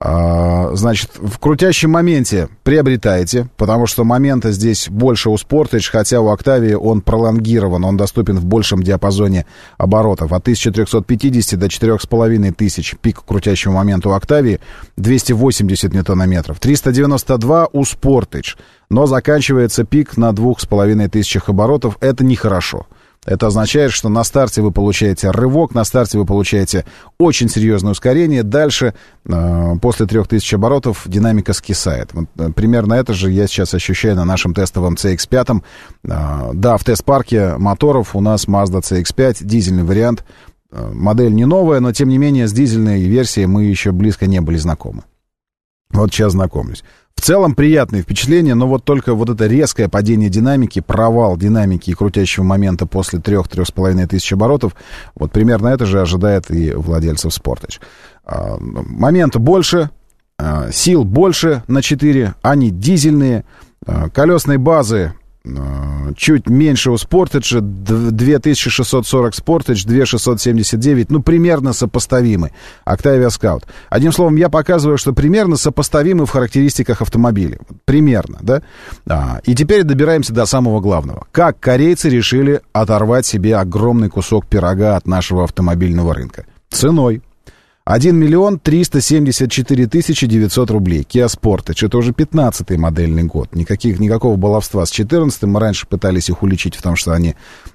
Значит, в крутящем моменте приобретаете, потому что момента здесь больше у Sportage, хотя у Octavia он пролонгирован, он доступен в большем диапазоне оборотов. От тысяча триста пятьдесят до четыре с половиной тысяч пик крутящего момента у Octavia, двести восемьдесят ньютон-метров. триста девяносто два у Sportage, но заканчивается пик на двух с половиной тысячах оборотов. Это нехорошо. Это означает, что на старте вы получаете рывок, на старте вы получаете очень серьезное ускорение. Дальше, э, после трех тысяч оборотов, динамика скисает. Вот, э, примерно это же я сейчас ощущаю на нашем тестовом си икс пять. Э, да, в тест-парке моторов у нас Mazda си икс пять, дизельный вариант. Э, модель не новая, но, тем не менее, с дизельной версией мы еще близко не были знакомы. Вот сейчас знакомлюсь. В целом приятные впечатления, но вот только вот это резкое падение динамики, провал динамики и крутящего момента после трех-трех с половиной тысяч оборотов, вот примерно это же ожидает и владельцев Sportage. А, момента больше, а, сил больше на четыре, они дизельные, а, колесной базы а, чуть меньше у Sportage, две тысячи шестьсот сорок Sportage, две тысячи шестьсот семьдесят девять, ну, примерно сопоставимы. Octavia Scout. Одним словом, я показываю, что примерно сопоставимы в характеристиках автомобиля. Примерно, да? А, и теперь добираемся до самого главного. Как корейцы решили оторвать себе огромный кусок пирога от нашего автомобильного рынка? Ценой. один миллион триста семьдесят четыре тысячи девятьсот рублей. Kia Sportage. Это уже пятнадцатый модельный год. Никаких, никакого баловства с четырнадцатым. Мы раньше пытались их уличить в том, что они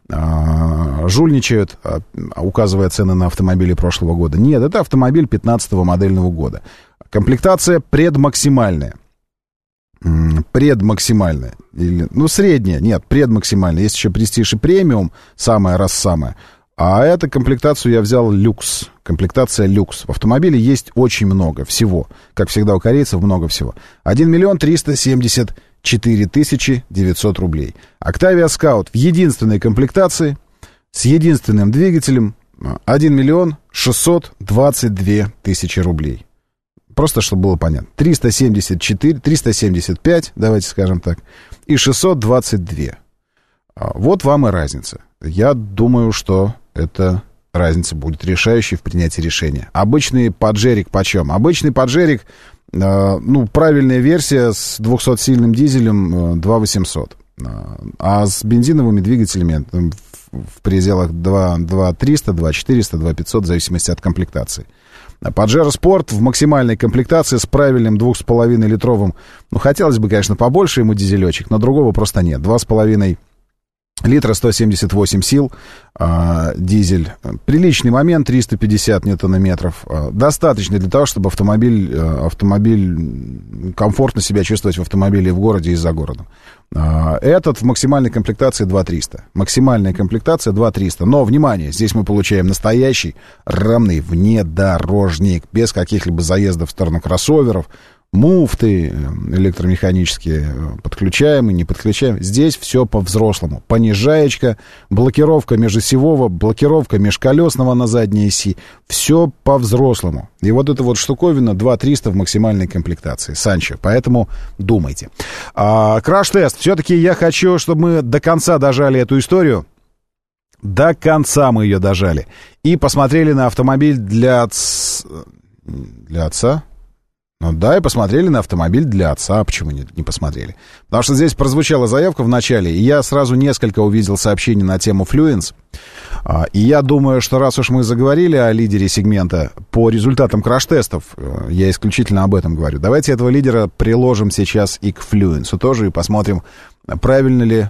а, жульничают, а, указывая цены на автомобили прошлого года. Нет, это автомобиль пятнадцатого модельного года. Комплектация предмаксимальная. Предмаксимальная. Или, ну, средняя. Нет, предмаксимальная. Есть еще престиж и премиум. Самая раз самая. А эту комплектацию я взял люкс. Комплектация люкс. В автомобиле есть очень много всего. Как всегда у корейцев много всего. один миллион триста семьдесят четыре тысячи девятьсот рублей. Octavia Scout в единственной комплектации с единственным двигателем один миллион шестьсот двадцать две тысячи рублей. Просто чтобы было понятно. триста семьдесят четыре, триста семьдесят пять, давайте скажем так, и шестьсот двадцать два. Вот вам и разница. Я думаю, что эта разница будет решающей в принятии решения. Обычный поджерик почем? Обычный поджерик, э, ну, правильная версия с двухсотсильным дизелем э, два тысячи восемьсот. А с бензиновыми двигателями там, в, в пределах два тысячи триста, два тысячи четыреста, два тысячи пятьсот, в зависимости от комплектации. Pajero Sport в максимальной комплектации с правильным двух с половиной литровым. Ну, хотелось бы, конечно, побольше ему дизелечек, но другого просто нет. два с половиной Литра сто семьдесят восемь сил, э, дизель. Приличный момент, триста пятьдесят ньютонометров. Э, достаточно для того, чтобы автомобиль, э, автомобиль комфортно себя чувствовать в автомобиле и в городе, и за городом. Э, этот в максимальной комплектации два триста. Максимальная комплектация два триста. Но, внимание, здесь мы получаем настоящий рамный внедорожник, без каких-либо заездов в сторону кроссоверов. Муфты электромеханические подключаем и не подключаем. Здесь все по-взрослому. Понижаечка, блокировка межосевого, блокировка межколесного на задней оси. Все по-взрослому. И вот эта вот штуковина два триста в максимальной комплектации. Санчо, поэтому думайте. А, краш-тест. Все-таки я хочу, чтобы мы до конца дожали эту историю. До конца мы ее дожали. И посмотрели на автомобиль для, отц... для отца. Ну да, и посмотрели на автомобиль для отца. Почему не, не посмотрели? Потому что здесь прозвучала заявка в начале, и я сразу несколько увидел сообщений на тему Fluence. И я думаю, что раз уж мы заговорили о лидере сегмента по результатам краш-тестов, я исключительно об этом говорю, давайте этого лидера приложим сейчас и к Fluence тоже, и посмотрим, правильно ли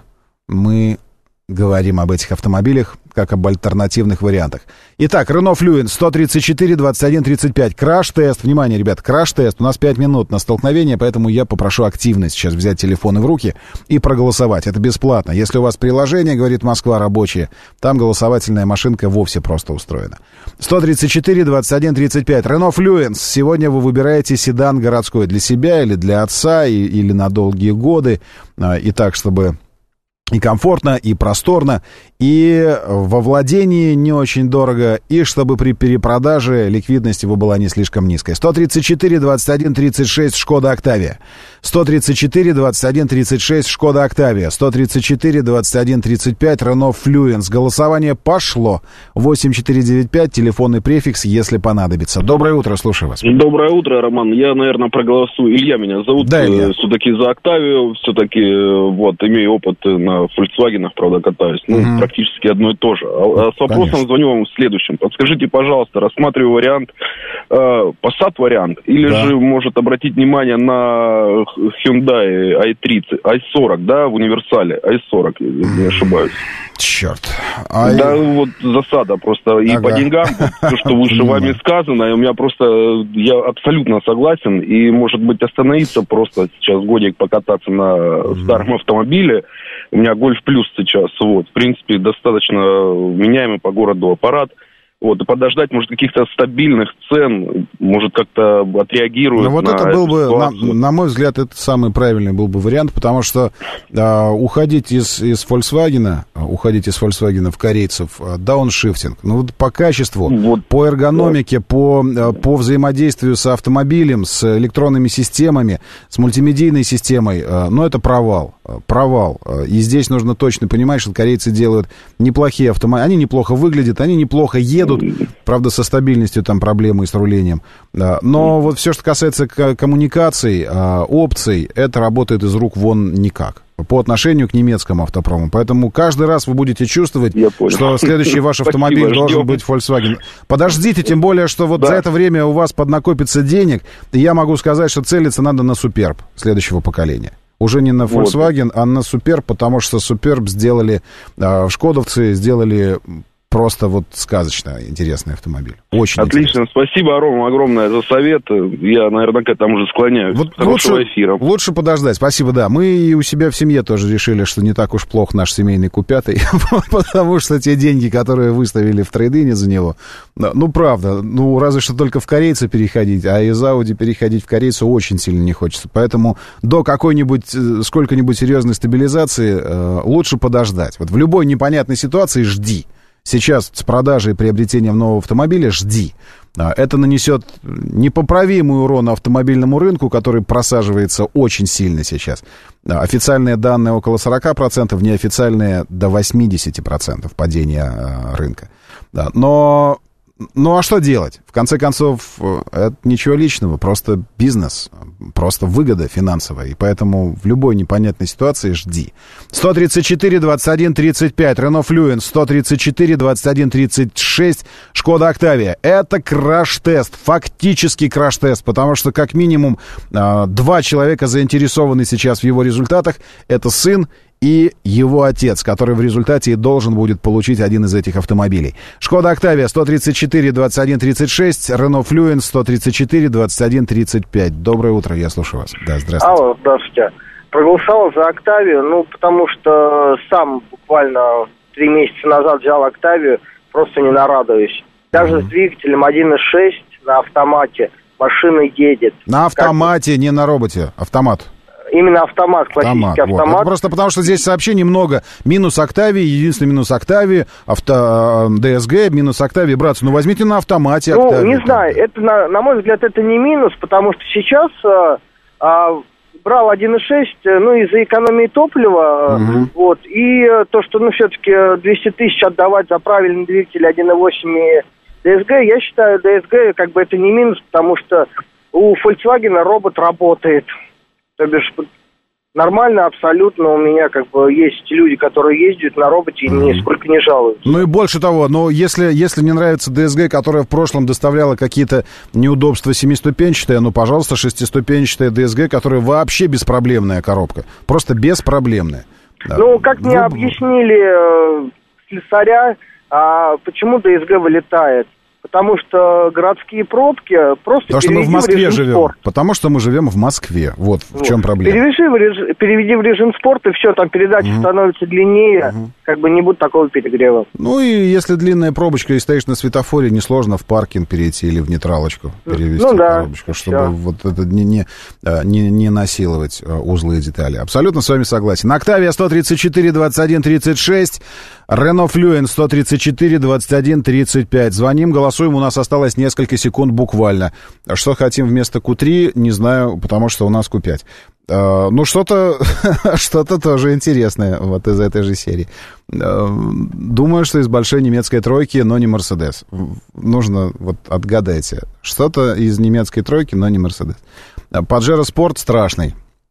мы говорим об этих автомобилях, как об альтернативных вариантах. Итак, Renault Fluence сто тридцать четыре двадцать один тридцать пять. Краш-тест. Внимание, ребят, краш-тест. У нас пять минут на столкновение, поэтому я попрошу активно сейчас взять телефоны в руки и проголосовать. Это бесплатно. Если у вас приложение, говорит Москва, рабочее, там голосовательная машинка вовсе просто устроена. сто тридцать четыре двадцать один тридцать пять. Renault Fluence. Сегодня вы выбираете седан городской для себя или для отца, и, или на долгие годы. И так, чтобы... И комфортно, и просторно, и во владении не очень дорого, и чтобы при перепродаже ликвидность его была не слишком низкой. сто тридцать четыре двадцать один тридцать шесть Шкода Октавия. сто тридцать четыре двадцать один тридцать шесть Шкода Октавия. сто тридцать четыре двадцать один тридцать пять Renault Fluence. Голосование пошло. восемь четыре девять пять, телефонный префикс, если понадобится. Доброе утро, слушаю вас. Доброе утро, Роман. Я, наверное, проголосую. Илья меня зовут. Да, Илья. Все-таки за Октавию. Все-таки, вот, имею опыт на Volkswagen, правда, катаюсь. Ну, угу. Практически одно и то же. А, а с вопросом Конечно. Звоню вам в следующем. Подскажите, пожалуйста, рассматриваю вариант, э, Passat вариант, или да. же может обратить внимание на Hyundai ай тридцать, ай сорок, да, в универсале, ай сорок, если не ошибаюсь. Черт. А да, и... вот засада просто. И ага. по деньгам, то, что выше вами сказано, у меня просто, я абсолютно согласен, и, может быть, остановиться просто сейчас годик покататься на старом автомобиле. У меня Гольф Плюс сейчас, вот, в принципе, достаточно меняемый по городу аппарат. Вот, и подождать, может, каких-то стабильных цен, может, как-то отреагирует. Ну, вот на это был бы, на, на мой взгляд, это самый правильный был бы вариант, потому что а, уходить из, из Volkswagen, уходить из Volkswagen в корейцев, дауншифтинг, ну, вот по качеству, вот, по эргономике, да. по, по взаимодействию с автомобилем, с электронными системами, с мультимедийной системой, ну, это провал, провал. И здесь нужно точно понимать, что корейцы делают неплохие автомобили, они неплохо выглядят, они неплохо едут, правда, со стабильностью там проблемы и с рулением. Но вот все, что касается коммуникаций, опций, это работает из рук вон никак по отношению к немецкому автопрому. Поэтому каждый раз вы будете чувствовать, что следующий ваш автомобиль Спасибо, должен ждем. быть Volkswagen. Подождите, тем более, что вот да. за это время у вас поднакопится денег, и я могу сказать, что целиться надо на Superb следующего поколения. Уже не на Volkswagen, вот. а на Superb, потому что Superb сделали, шкодовцы сделали... Просто вот сказочно интересный автомобиль. Очень Отлично. Интересный. Спасибо, Рома, огромное за совет. Я, наверное, к этому же склоняюсь. Вот Хорошего лучше, эфира. Лучше подождать. Спасибо, да. Мы и у себя в семье тоже решили, что не так уж плох наш семейный купятый, потому что те деньги, которые выставили в трейдине за него, ну, правда, ну, разве что только в корейца переходить, а из Audi переходить в корейца очень сильно не хочется. Поэтому до какой-нибудь, сколько-нибудь серьезной стабилизации лучше подождать. Вот в любой непонятной ситуации жди. Сейчас с продажей и приобретением нового автомобиля жди. Это нанесет непоправимый урон автомобильному рынку, который просаживается очень сильно сейчас. Официальные данные около сорок процентов, неофициальные до восемьдесят процентов падения рынка. Но... Ну, а что делать? В конце концов, это ничего личного, просто бизнес, просто выгода финансовая. И поэтому в любой непонятной ситуации жди. сто тридцать четыре двадцать один тридцать пять, Renault Fluence, сто тридцать четыре двадцать один тридцать шесть, Шкода Октавия. Это краш-тест, фактически краш-тест, потому что как минимум два человека заинтересованы сейчас в его результатах. Это сын и его отец, который в результате и должен будет получить один из этих автомобилей. Шкода Октавия сто тридцать четыре двадцать один тридцать шесть, Рено Флюенс сто тридцать четыре двадцать один тридцать пять. Доброе утро, я слушаю вас. Да, здравствуйте. Алло, здравствуйте. Проголосовал за Октавию, ну, потому что сам буквально три месяца назад взял Октавию, просто не нарадуюсь. Даже mm-hmm. с двигателем один и шесть на автомате машина едет. На автомате, как... не на роботе, автомат. Именно автомат, классический автомат. автомат. Вот. Просто потому, что здесь сообщений много. Минус Октавии, единственный минус Октавии, авто, ДСГ, минус Октавии. Братцы, ну возьмите на автомате Октавию. Ну, не знаю, это, на, на мой взгляд, это не минус, потому что сейчас а, а, брал один и шесть, ну, из-за экономии топлива, угу. вот, и то, что, ну, все-таки двести тысяч отдавать за правильный двигатель один и восемь и ДСГ, я считаю, ДСГ, как бы, это не минус, потому что у Volkswagen робот работает. То бишь, нормально абсолютно у меня, как бы, есть люди, которые ездят на роботе и mm-hmm. нисколько не жалуются. Ну и больше того, но если, если не нравится ДСГ, которая в прошлом доставляла какие-то неудобства семиступенчатая, ну, пожалуйста, шестиступенчатая ДСГ, которая вообще беспроблемная коробка. Просто беспроблемная. Ну, как мне Вы... объяснили э, слесаря, а почему ДСГ вылетает? Потому что городские пробки просто Потому что мы в Москве в живем. Спорт. Потому что мы живем в Москве. Вот, вот. в чем проблема. Переведи в, реж... Переведи в режим спорт, и все, там передача угу. становится длиннее, угу. как бы не будет такого перегрева. Ну и если длинная пробочка и стоишь на светофоре, несложно в паркинг перейти или в нейтралочку перевести ну, да, пробочку, чтобы все. Вот это не, не, не, не насиловать узлы и детали. Абсолютно с вами согласен. Октавия сто тридцать четыре двадцать один тридцать шесть, Рено Флюенс сто тридцать четыре двадцать один тридцать пять. Звоним, голосуем. У нас осталось несколько секунд буквально. Что хотим вместо Q три, не знаю, потому что у нас Q пять. Uh, ну, что-то, что-то тоже интересное вот из этой же серии. Uh, думаю, что из большой немецкой тройки, но не Мерседес. Нужно, вот отгадайте. Что-то из немецкой тройки, но не Мерседес. Паджеро Спорт страшный.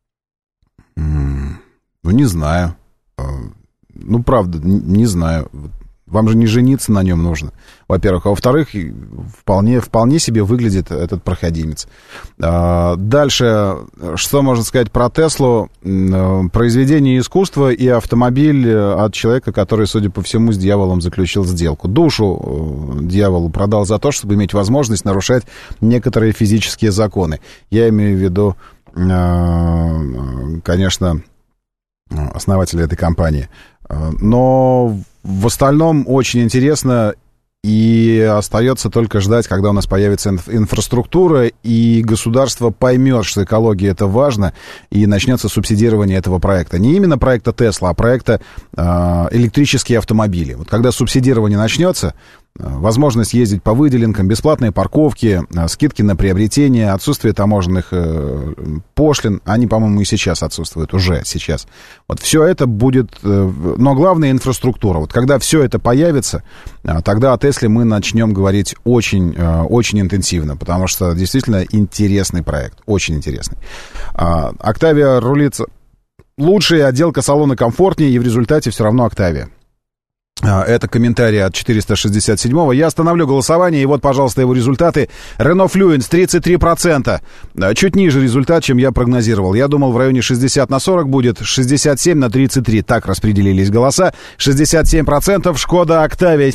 Mm, ну, не знаю. Uh, ну, правда, не, не знаю. Вам же не жениться на нем нужно, во-первых. А во-вторых, вполне, вполне себе выглядит этот проходимец. Дальше, что можно сказать про Теслу? Произведение искусства и автомобиль от человека, который, судя по всему, с дьяволом заключил сделку. Душу дьяволу продал за то, чтобы иметь возможность нарушать некоторые физические законы. Я имею в виду, конечно, основателя этой компании. Но в остальном очень интересно, и остается только ждать, когда у нас появится инф- инфраструктура, и государство поймет, что экология — это важно, и начнется субсидирование этого проекта. Не именно проекта Тесла, а проекта э, электрические автомобили. Вот когда субсидирование начнется, возможность ездить по выделенкам, бесплатные парковки, скидки на приобретение, отсутствие таможенных э, пошлин, они, по-моему, и сейчас отсутствуют, уже сейчас. Вот все это будет, э, но главное — инфраструктура. Вот когда все это появится, э, тогда о Тесле мы начнем говорить очень, э, очень интенсивно, потому что действительно интересный проект, очень интересный. Э, Октавия рулится лучше, отделка салона комфортнее, и в результате все равно Октавия. Это комментарий от четыреста шестьдесят седьмого. Я остановлю голосование, и вот, пожалуйста, его результаты. Renault Fluence тридцать три процента. Чуть ниже результат, чем я прогнозировал. Я думал, в районе шестьдесят на сорок будет, шестьдесят семь на тридцать три. Так распределились голоса. шестьдесят семь процентов Шкода Октавия.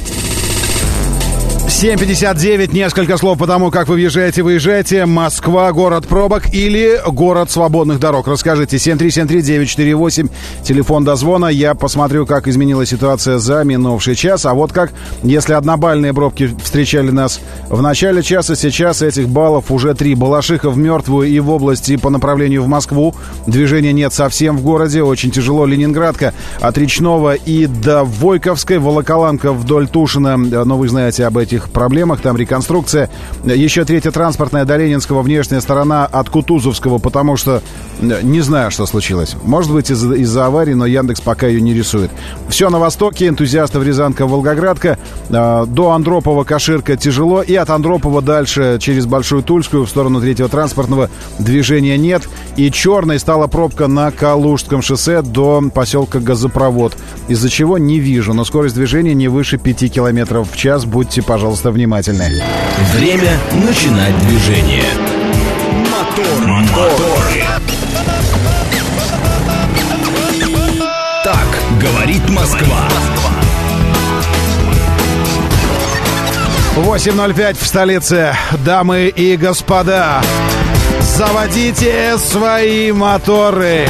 семь пятьдесят девять. Несколько слов по тому, как вы въезжаете, выезжаете. Москва, город пробок или город свободных дорог? Расскажите. семь три семь три девять четыре восемь. Телефон дозвона. Я посмотрю, как изменилась ситуация за минувший час. А вот как, если однобальные пробки встречали нас в начале часа, сейчас этих баллов уже три. Балашиха в мертвую и в области по направлению в Москву. Движения нет совсем в городе. Очень тяжело. Ленинградка от Речного и до Войковской. Волоколамка вдоль Тушина. Но вы знаете об этих проблемах, там реконструкция. Еще третья транспортная до Ленинского, внешняя сторона от Кутузовского, потому что не знаю, что случилось. Может быть, из- из-за аварии, но Яндекс пока ее не рисует. Все на востоке, энтузиастов Рязанка, Волгоградка, э, до Андропова, Каширка тяжело, и от Андропова дальше через Большую Тульскую в сторону третьего транспортного движения нет. И черной стала пробка на Калужском шоссе до поселка Газопровод, из-за чего не вижу, но скорость движения не выше пяти километров в час. Будьте, пожалуйста, внимательны. Время начинать движение. Мотор, моторы. Говорит Москва. восемь ноль пять в столице. Дамы и господа, заводите свои моторы.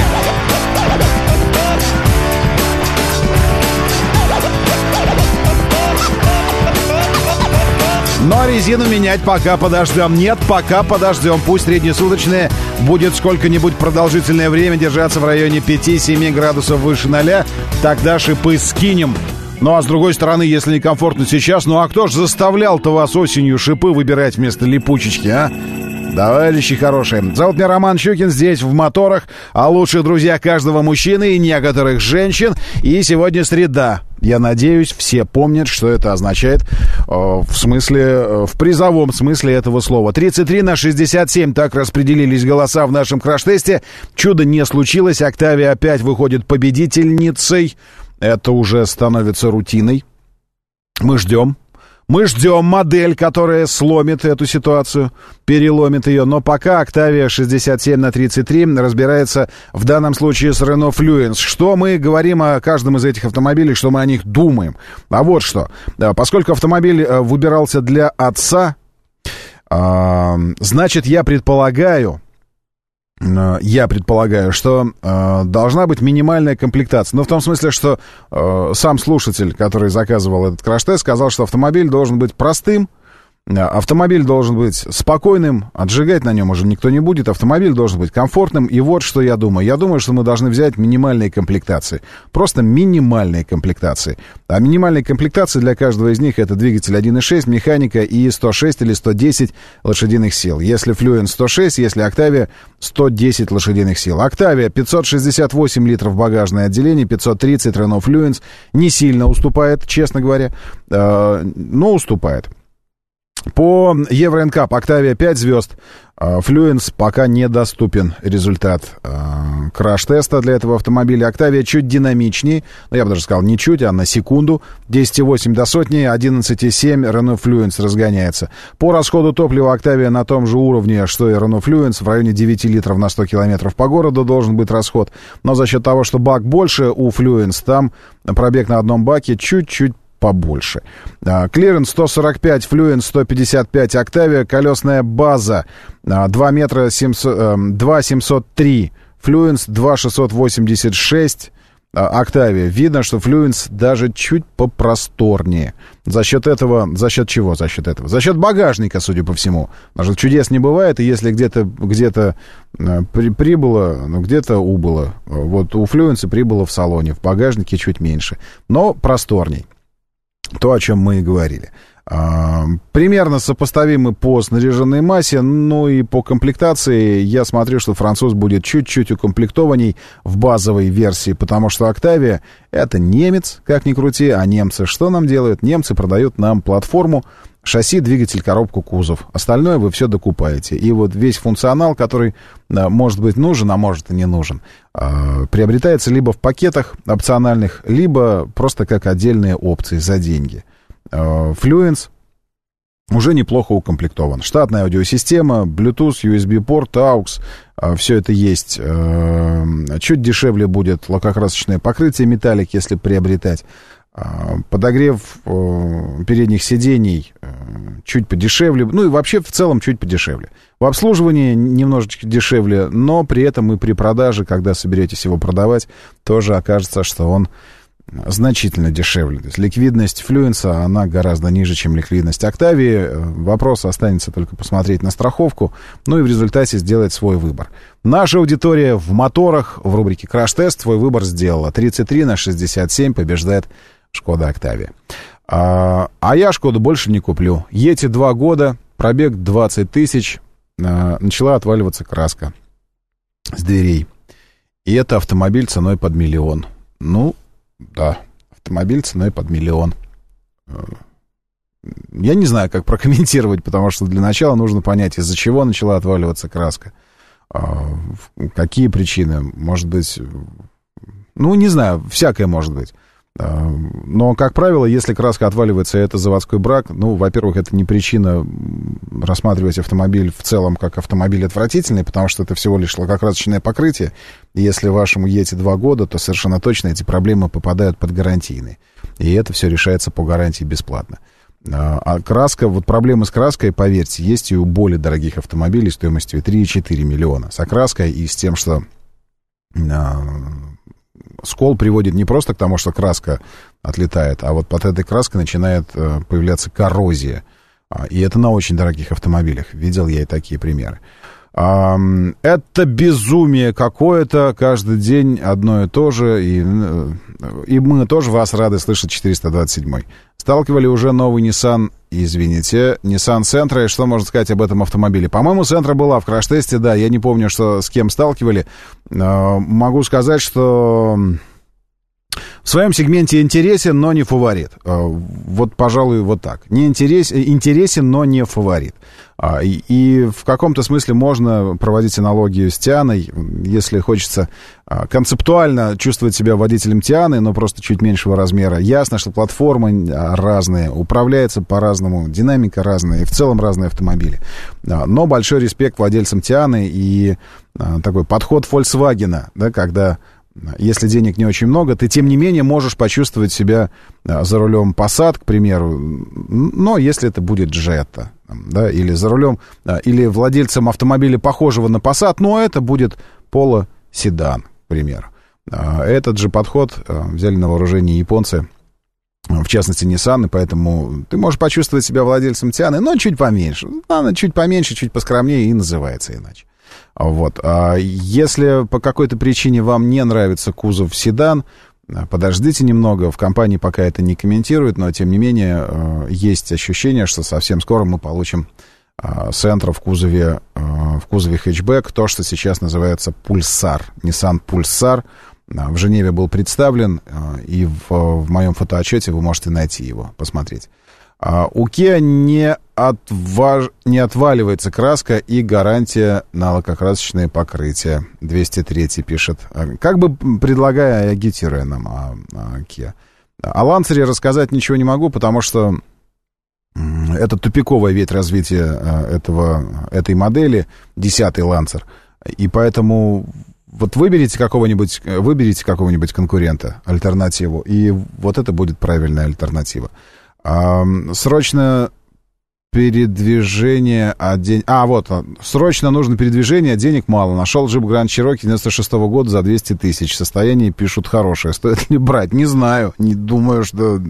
Но резину менять пока подождем. Нет, пока подождем. Пусть среднесуточная будет сколько-нибудь продолжительное время держаться в районе пять-семь градусов выше ноля. Тогда шипы скинем. Ну а с другой стороны, если некомфортно сейчас, ну а кто ж заставлял-то вас осенью шипы выбирать вместо липучечки, а? Товарищи хорошие. Зовут меня Роман Щукин, здесь в моторах, о лучших друзьях каждого мужчины и некоторых женщин. И сегодня среда. Я надеюсь, все помнят, что это означает э, в смысле, э, в призовом смысле этого слова. тридцать три на шестьдесят семь, так распределились голоса в нашем краш-тесте. Чудо не случилось, Октавия опять выходит победительницей. Это уже становится рутиной. Мы ждем. Мы ждем модель, которая сломит эту ситуацию, переломит ее. Но пока Октавия шестьдесят семь на тридцать три разбирается в данном случае с Renault Fluence. Что мы говорим о каждом из этих автомобилей, что мы о них думаем? А вот что. Поскольку автомобиль выбирался для отца, значит, я предполагаю... Я предполагаю, что э, должна быть минимальная комплектация. Ну, в том смысле, что э, сам слушатель, который заказывал этот краш-тест, сказал, что автомобиль должен быть простым, автомобиль должен быть спокойным, отжигать на нем уже никто не будет, автомобиль должен быть комфортным. И вот что я думаю. Я думаю, что мы должны взять минимальные комплектации. Просто минимальные комплектации. А минимальные комплектации для каждого из них — это двигатель один и шесть, механика и сто шесть или сто десять лошадиных сил. Если Fluence сто шесть, если Octavia сто десять лошадиных сил. Octavia пятьсот шестьдесят восемь литров багажное отделение, пятьсот тридцать Renault Fluence. Не сильно уступает, честно говоря, но уступает. По Евро эн кап Octavia пять звезд, Fluence пока недоступен результат э, краш-теста для этого автомобиля. Octavia чуть динамичнее, ну, я бы даже сказал, не чуть, а на секунду. десять и восемь до сотни, одиннадцать и семь Renault Fluence разгоняется. По расходу топлива Octavia на том же уровне, что и Renault Fluence, в районе девять литров на сто километров по городу должен быть расход. Но за счет того, что бак больше у Fluence, там пробег на одном баке чуть-чуть побольше. Клиренс сто сорок пять, Fluence сто пятьдесят пять, Octavia, колесная база два метра семьсот, два семьсот три, Fluence два шестьсот восемьдесят шесть, Octavia. Видно, что Fluence даже чуть попросторнее. За счет этого, за счет чего? За счет этого? За счет багажника, судя по всему. Потому что чудес не бывает, и если где-то, где-то при, прибыло, ну, где-то убыло. Вот у Fluence прибыло в салоне, в багажнике чуть меньше, но просторней. То, о чем мы и говорили. А, примерно сопоставимы по снаряженной массе, ну и по комплектации. Я смотрю, что француз будет чуть-чуть укомплектованней в базовой версии, потому что Octavia — это немец, как ни крути, а немцы что нам делают? Немцы продают нам платформу, шасси, двигатель, коробку, кузов. Остальное вы все докупаете. И вот весь функционал, который а, может быть нужен, а может и не нужен, а, приобретается либо в пакетах опциональных, либо просто как отдельные опции за деньги. А, Fluence уже неплохо укомплектован. Штатная аудиосистема, Bluetooth, ю эс би-порт, aux, а, все это есть. А, чуть дешевле будет лакокрасочное покрытие металлик, если приобретать. Подогрев э, передних сидений э, чуть подешевле, ну и вообще в целом чуть подешевле. В обслуживании немножечко дешевле, но при этом и при продаже, когда соберетесь его продавать, тоже окажется, что он значительно дешевле. То есть ликвидность Fluence, она гораздо ниже, чем ликвидность Octavia. Вопрос останется только посмотреть на страховку, ну и в результате сделать свой выбор. Наша аудитория в моторах в рубрике «Краш-тест» свой выбор сделала. тридцать три на шестьдесят семь побеждает Шкода Octavia. А, а я Шкоду больше не куплю. Эти два года, пробег двадцать тысяч, а, начала отваливаться краска с дверей. И это автомобиль ценой под миллион. Ну, да, автомобиль ценой под миллион. Я не знаю, как прокомментировать, потому что для начала нужно понять, из-за чего начала отваливаться краска. Какие причины? Может быть... Ну, не знаю, всякое может быть. Но, как правило, если краска отваливается, и это заводской брак, ну, во-первых, это не причина рассматривать автомобиль в целом как автомобиль отвратительный, потому что это всего лишь лакокрасочное покрытие. И если вашему Йети два года, то совершенно точно эти проблемы попадают под гарантийные. И это все решается по гарантии бесплатно. А краска, вот проблемы с краской, поверьте, есть и у более дорогих автомобилей стоимостью три и четыре миллиона. С окраской и с тем, что... Скол приводит не просто к тому, что краска отлетает, а вот под этой краской начинает э, появляться коррозия. А, и это на очень дорогих автомобилях. Видел я и такие примеры. А, это безумие какое-то. Каждый день одно и то же. И, и мы тоже вас рады слышать. Четыреста двадцать седьмой. Сталкивали уже новый Nissan, извините, Nissan Sentra. И что можно сказать об этом автомобиле? По-моему, Sentra была в краш-тесте, да. Я не помню, что, с кем сталкивали. А, могу сказать, что... В своем сегменте интересен, но не фаворит. Вот, пожалуй, вот так. Не интерес, интересен, но не фаворит. И, и в каком-то смысле можно проводить аналогию с Тианой, если хочется концептуально чувствовать себя водителем Тианы, но просто чуть меньшего размера. Ясно, что платформы разные, управляются по-разному, динамика разная, и в целом разные автомобили. Но большой респект владельцам Тианы и такой подход Volkswagen, да, когда... Если денег не очень много, ты, тем не менее, можешь почувствовать себя за рулем Passat, к примеру, но если это будет Jetta, да, или за рулем, или владельцем автомобиля, похожего на Passat, но это будет Polo седан, к примеру. Этот же подход взяли на вооружение японцы, в частности, Nissan, и поэтому ты можешь почувствовать себя владельцем Тианы, но чуть поменьше. Она чуть поменьше, чуть поскромнее и называется иначе. Вот. А если по какой-то причине вам не нравится кузов седан, подождите немного. В компании пока это не комментируют, но, тем не менее, есть ощущение, что совсем скоро мы получим Sentra в кузове, в кузове хэтчбэк, то, что сейчас называется Pulsar. Nissan Pulsar в Женеве был представлен, и в, в моем фотоотчете вы можете найти его, посмотреть. У Kia не, отваж... не отваливается краска и гарантия на лакокрасочное покрытие. двести три пишет. Как бы предлагая, агитируя нам о, о Kia. О Lancer рассказать ничего не могу, потому что это тупиковая ветвь развития этого, этой модели, десятый Lancer. И поэтому вот выберите какого-нибудь, выберите какого-нибудь конкурента, альтернативу, и вот это будет правильная альтернатива. А, срочно передвижение, а день... А, вот, срочно нужно передвижение, денег мало. Нашел джип Grand Cherokee девяносто шестого года за двести тысяч. Состояние, пишут, хорошее. Стоит ли брать? Не знаю. Не думаю, что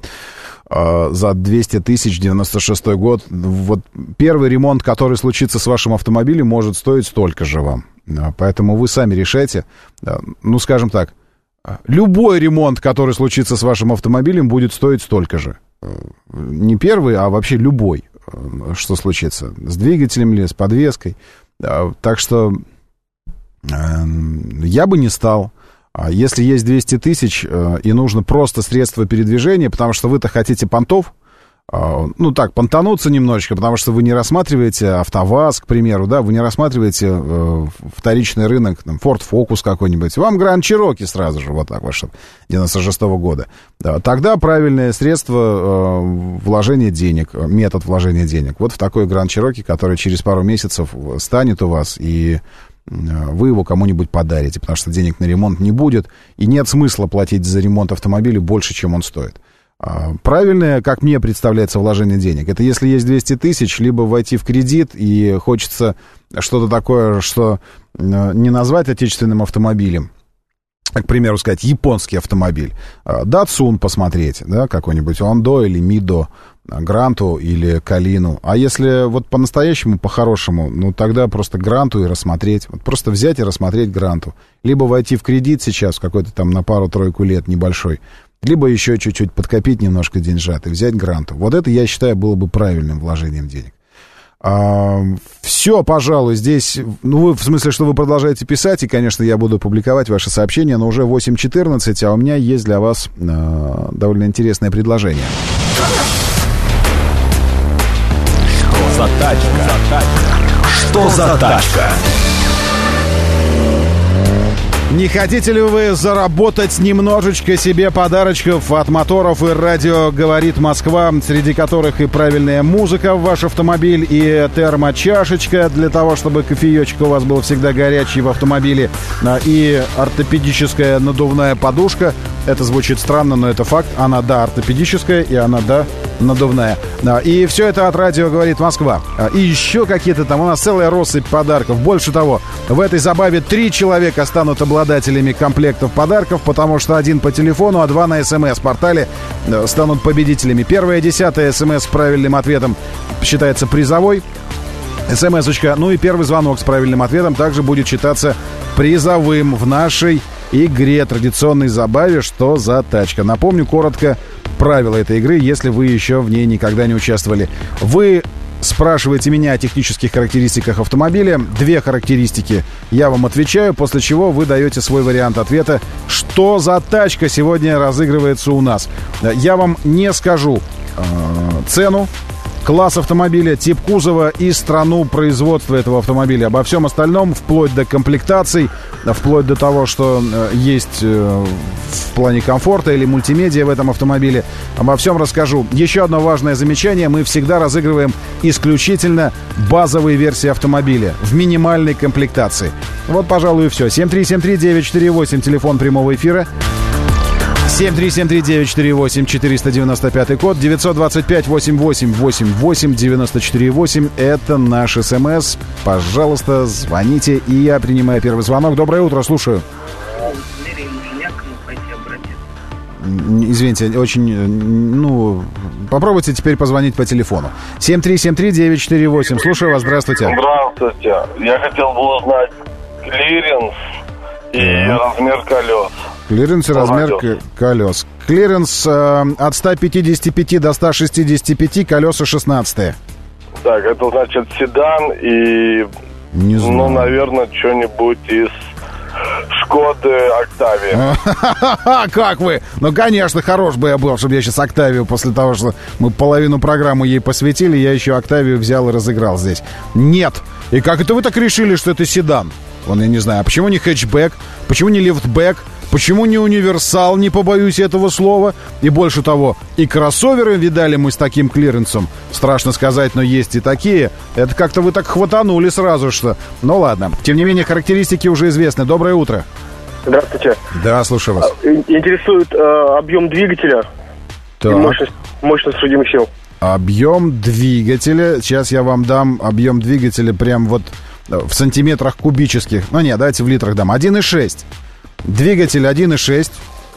а, за двести тысяч девяносто шестой год. Вот первый ремонт, который случится с вашим автомобилем, может стоить столько же вам. Поэтому вы сами решайте. Ну, скажем так, любой ремонт, который случится с вашим автомобилем, будет стоить столько же. Не первый, а вообще любой, что случится. С двигателем ли, с подвеской. Так что я бы не стал. Если есть двести тысяч и нужно просто средство передвижения, потому что вы-то хотите понтов, ну так, понтануться немножечко, потому что вы не рассматриваете АвтоВАЗ, к примеру, да, вы не рассматриваете э, вторичный рынок, там, Ford Focus какой-нибудь, вам Grand Cherokee сразу же, вот так вот, чтобы девяносто шестого года. Да, тогда правильное средство э, вложения денег, метод вложения денег, вот в такой Grand Cherokee, который через пару месяцев станет у вас, и вы его кому-нибудь подарите, потому что денег на ремонт не будет, и нет смысла платить за ремонт автомобиля больше, чем он стоит. Правильное, как мне представляется, вложение денег, это если есть двести тысяч, либо войти в кредит, и хочется что-то такое, что не назвать отечественным автомобилем, а, к примеру, сказать, японский автомобиль. Datsun посмотреть, да, какой-нибудь Ондо или Мидо, Гранту или Калину. А если вот по-настоящему, по-хорошему, ну тогда просто Гранту и рассмотреть. Вот просто взять и рассмотреть Гранту. Либо войти в кредит сейчас, какой-то там на пару-тройку лет небольшой, либо еще чуть-чуть подкопить немножко деньжат и взять Гранту. Вот это, я считаю, было бы правильным вложением денег. А, все, пожалуй, здесь, ну, вы, в смысле, что вы продолжаете писать, и, конечно, я буду публиковать ваши сообщения, но уже восемь четырнадцать, а у меня есть для вас а, довольно интересное предложение. Что за тачка? Что за тачка? Не хотите ли вы заработать немножечко себе подарочков от моторов и радио «Говорит Москва», среди которых и правильная музыка в ваш автомобиль, и термочашечка для того, чтобы кофеечек у вас был всегда горячий в автомобиле, и ортопедическая надувная подушка. Это звучит странно, но это факт. Она, да, ортопедическая, и она, да, надувная. И все это от радио «Говорит Москва». И еще какие-то там, у нас целая россыпь подарков. Больше того, в этой забаве три человека станут обладателями комплектов подарков, потому что один по телефону, а два на СМС-портале станут победителями. Первое, десятое СМС с правильным ответом считается призовой. СМС-очка, ну и первый звонок с правильным ответом также будет считаться призовым в нашей игре, традиционной забаве «Что за тачка?». Напомню коротко правила этой игры, если вы еще в ней никогда не участвовали. Вы спрашиваете меня о технических характеристиках автомобиля. Две характеристики я вам отвечаю, после чего вы даете свой вариант ответа. Что за тачка сегодня разыгрывается у нас? Я вам не скажу э, цену, класс автомобиля, тип кузова и страну производства этого автомобиля. Обо всем остальном, вплоть до комплектаций, вплоть до того, что э, есть э, в плане комфорта или мультимедиа в этом автомобиле, обо всем расскажу. Еще одно важное замечание. Мы всегда разыгрываем исключительно базовые версии автомобиля в минимальной комплектации. Вот, пожалуй, и все. семь три семь три девять четыре восемь, телефон прямого эфира. семь три семь три девять четыре восемь, четыреста девяносто пятый код, девять два пять восемь восемь восемь восемь девять четыре восемь. Это наш СМС. Пожалуйста, звоните, и я принимаю первый звонок. Доброе утро, слушаю. Извините, очень, ну, попробуйте теперь позвонить по телефону. семь три семь три девять четыре восемь. Слушаю вас, здравствуйте. Здравствуйте. Я хотел бы узнать клиренс и yeah. размер колес. Клиренс и размер к- колес. Клиренс э, от ста пятидесяти пяти до ста шестидесяти пяти, колеса шестнадцатые. Так, это значит седан и, Не знаю. ну, наверное, что-нибудь из Шкоды Октавия. Как вы? Ну, конечно, хорош бы я был, чтобы я сейчас Октавию, после того, что мы половину программы ей посвятили, я еще Октавию взял и разыграл здесь. Нет. И как это вы так решили, что это седан? Вон, я не знаю, а почему не хэтчбэк? Почему не лифтбэк? Почему не универсал, не побоюсь этого слова? И больше того, и кроссоверы видали мы с таким клиренсом. Страшно сказать, но есть и такие. Это как-то вы так хватанули сразу, что... Ну ладно. Тем не менее, характеристики уже известны. Доброе утро. Здравствуйте. Да, слушаю вас. Интересует э, объем двигателя так. и мощность, мощность судимых сил. Объем двигателя. Сейчас я вам дам объем двигателя прям вот в сантиметрах кубических. Ну нет, давайте в литрах дам. один и шесть. Двигатель один и шесть,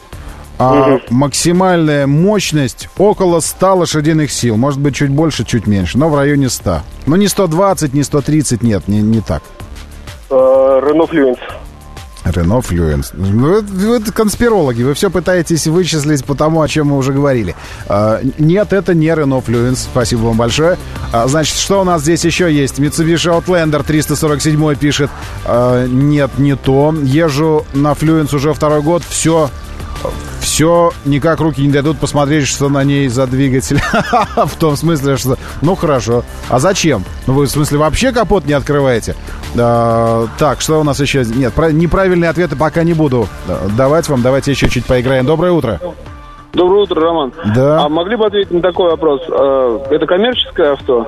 а угу. максимальная мощность около ста лошадиных сил. Может быть, чуть больше, чуть меньше, но в районе ста. Ну, не сто двадцать, не сто тридцать, нет, не, не так. Renault Fluence. Renault Fluence. Вы, вы конспирологи, вы все пытаетесь вычислить по тому, о чем мы уже говорили. А, нет, это не Renault Fluence. Спасибо вам большое. А, значит, что у нас здесь еще есть? Mitsubishi Outlander триста сорок семь пишет. А, нет, не то. Езжу на Fluence уже второй год. Все... Все, никак руки не дадут посмотреть, что на ней за двигатель. В том смысле, что... Ну, хорошо. А зачем? Ну, вы, в смысле, вообще капот не открываете? А, так, что у нас еще? Нет, неправильные ответы пока не буду давать вам. Давайте еще чуть поиграем. Доброе утро. Доброе утро, Роман. Да. А могли бы ответить на такой вопрос? Это коммерческое авто?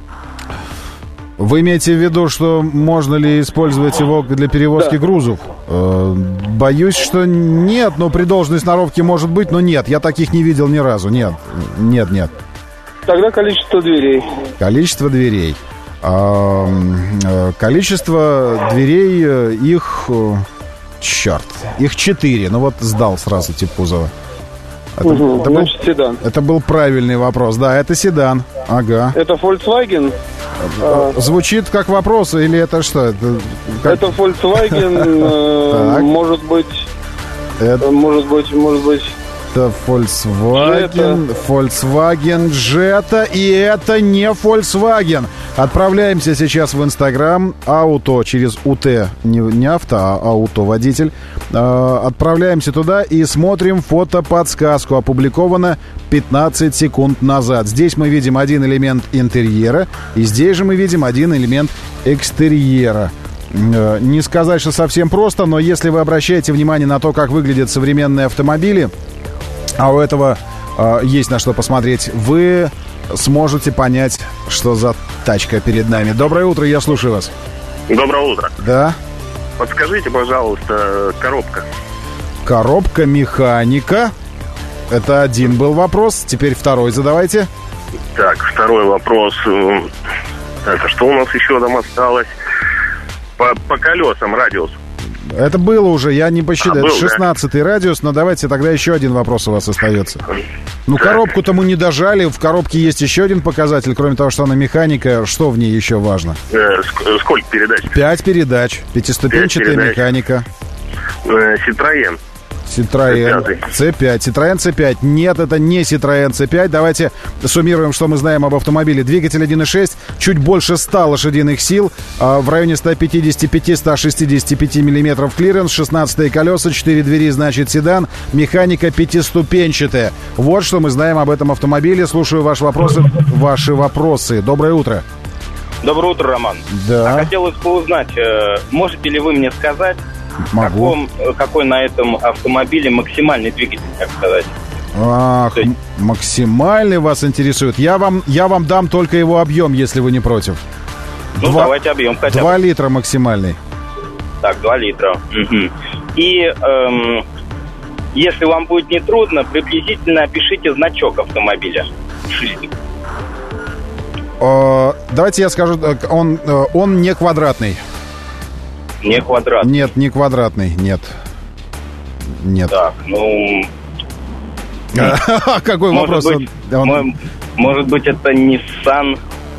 Вы имеете в виду, что можно ли использовать его для перевозки да. грузов? Э, боюсь, что нет, но при должной сноровке может быть, но нет, я таких не видел ни разу, нет, нет, нет. Тогда количество дверей. Количество дверей. Э, э, количество дверей, их, э, черт, их четыре, ну вот сдал сразу тип кузова. Это, угу, это, значит, был, седан. Это был правильный вопрос. Да, это седан. Ага. Это Volkswagen? Звучит как вопрос, или это что? Это, как... это Volkswagen, э, может быть, это... может быть, может быть. Это Volkswagen, Jetta. Volkswagen Jetta, и это не Volkswagen. Отправляемся сейчас в Инстаграм, ауто через УТ, не, не авто, а ауто водитель. Э, отправляемся туда и смотрим фото-подсказку. Опубликовано пятнадцать секунд назад. Здесь мы видим один элемент интерьера, и здесь же мы видим один элемент экстерьера. Не сказать, что совсем просто, но если вы обращаете внимание на то, как выглядят современные автомобили, а у этого э, есть на что посмотреть, вы сможете понять, что за тачка перед нами. Доброе утро, я слушаю вас. Доброе утро. Да. Подскажите, пожалуйста, коробка. Коробка механика. Это один был вопрос. Теперь второй задавайте. Так, второй вопрос. Так, а что у нас еще там осталось? По, по колесам радиус. Это было уже, я не посчитал. А, это шестнадцатый, да? Радиус, но давайте тогда еще один вопрос у вас остается. Ну, так. Коробку-то мы не дожали. В коробке есть еще один показатель. Кроме того, что она механика, что в ней еще важно? Э, сколько передач? Пять передач. Пятиступенчатая Пять передач. механика. Э, Citroën. Citroën си пять. Citroën си пять. Нет, это не Citroën си пять. Давайте суммируем, что мы знаем об автомобиле. Двигатель один и шесть, чуть больше ста лошадиных сил, в районе сто пятьдесят пять - сто шестьдесят пять миллиметров клиренс, шестнадцатые колеса, четыре двери, значит седан, механика пятиступенчатая. Вот что мы знаем об этом автомобиле. Слушаю ваши вопросы. Ваши вопросы. Доброе утро. Доброе утро, Роман. Да. А хотелось бы узнать, можете ли вы мне сказать, Могу. Каком, какой на этом автомобиле максимальный двигатель, так сказать? Ах, есть... максимальный вас интересует. Я вам, я вам дам только его объем, если вы не против. Ну, два, давайте объем хотя бы. Два литра максимальный. Так, два литра. Угу. И эм, если вам будет не трудно, приблизительно опишите значок автомобиля. Э, давайте я скажу, он, он не квадратный. Не квадратный? Нет, не квадратный, нет. Нет. Так, ну... Какой вопрос? Может быть, это Nissan?